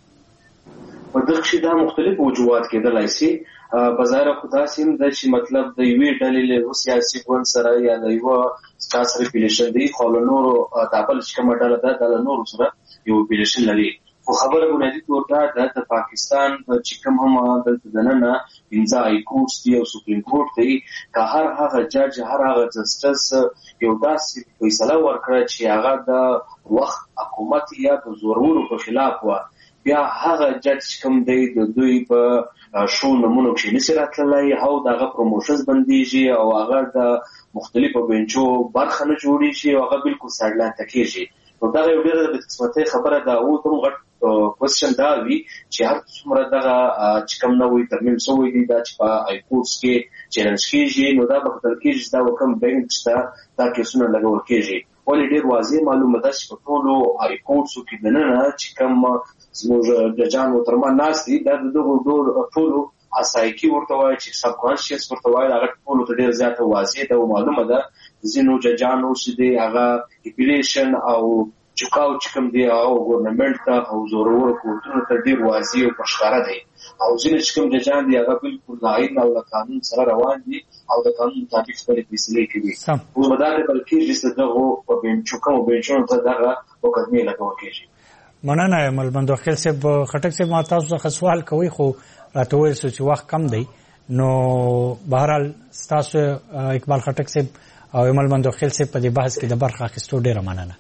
په دغه شي دا مختلف وجوهات کېدلای شي. بازار خدا سیم د چې مطلب د یوې ډلې له سیاسي ګوند سره یا د یو سیاسي ریلیشن دی خو نور تابل چې کومه ډله ده د نور سره یو ریلیشن لري. خو خبره بنیادی تور ده د پاکستان چې کوم هم دلته دننه انځا ای کورټ دی او سپریم کورټ دی که هر هغه جج هر هغه جسټس یو داسې فیصله ورکړه چې هغه د وخت حکومت یا د زورورو په خلاف و، بیا هغه جج کوم دی د دوی په شو نمونه کې نشي راتللی او دغه پروموشنز بنديږي او هغه د مختلفو بنچو برخه نه جوړیږي او هغه بالکل سړلان تکیږي. نو دا یو ډېر د قسمتي خبره ده او کوم غټ کوېسچن دا وی چې هر څومره دغه چې کوم نوې ترمیم سوی دی دا چې په آی کورټس کې چیلنج کیږي نو دا به بدل کیږي دا وکم بینچ ته دا کیسونه لګول کیږي. ولې ډېر واضح معلومه ده چې په ټولو آی کورټسو کې دننه چې کوم زموږ ججانو ترمن ناس دي دا دغه ټولو اسایکی ورته وایي چې سب کانشیس ورته وایي هغه ټولو ته ډېر زیاته واضح ده او معلومه ده ځینو ججانو چې دی هغه اپیلیشن او چکاو چې کوم دی او ګورنمنت ته او زورور کوټونو ته ډیر واضح او پښکارا دی او ځینې چې کوم ججان دی هغه بالکل لاین او قانون سره روان دي او د قانون مطابق خپل فیصله کوي. او مدار بلکې چې دغه په بنچو کوم بنچونو ته دغه مقدمه لګول کیږي. مننه ملبندو خیل صاحب خټک صاحب ما تاسو څخه سوال کوي خو راته وایي چې وخت کم دی نو بهرحال تاسو اقبال خټک صاحب او ملبندو خیل صاحب په دې بحث کې د برخه اخیستو ډیره مننه.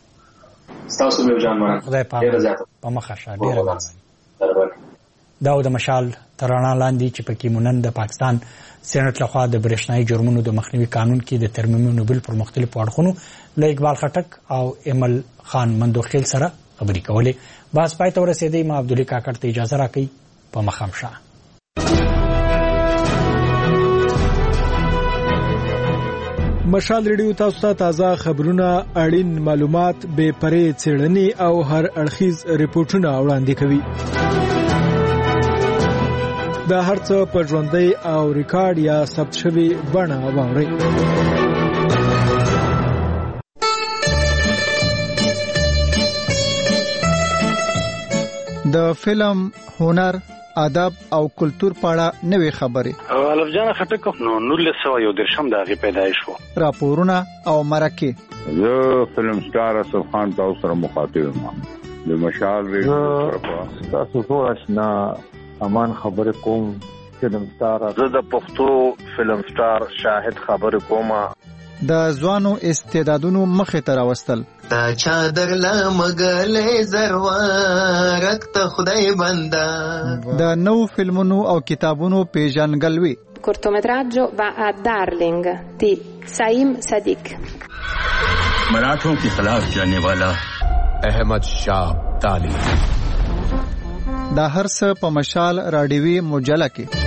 تاسو به جان مننه. خدای په مخه شه ډیره مننه. دا د مشال ترانه لاندې چې پکې مونن د پاکستان سېنات لخوا د برېښنايي جرمونو د مخنیوي قانون کې د ترمیمونو بل پر مختلفو اړخونو له اقبال خټک او امل خان مندوخیل سره خبرې کولې. باز پای ته ورسېدی ما عبدالله کاکړ ته اجازه راکړئ په مخام شه. مشال ریډیو تاسو ته تازه خبرونه اړین معلومات به پرې څېړنې او هر اړخیز ریپورتونه وړاندې کوي. دا هر څه په ژوندۍ او ریکارډ یا ثبت شوی بڼه واورئ. د فلم، هنر، ادب او کلچر په اړه نوې خبرې الف جان خټک نو 1913 د هغه پیدایش وو. راپورونه او مرکه. زه فلم سټار اسف خان تاسو سره مخاطب یم. د مشال ریډیو تاسو ټول آشنا امان خبر کوم فلم سٹار زه د پښتو فلم سٹار شاهد خبر کوم د ځوانو استعدادونو مخه ته راوستل تا چادر لا مګلې زروارک ته خدای بندا د نو فلمونو او کتابونو پیژنګلوي cortometraggio va a Darling di Saim Sadiq मराठों के खिलाफ जाने वाला अहमद शाह ताली دا هر څه په مشال راډیوي مجله کې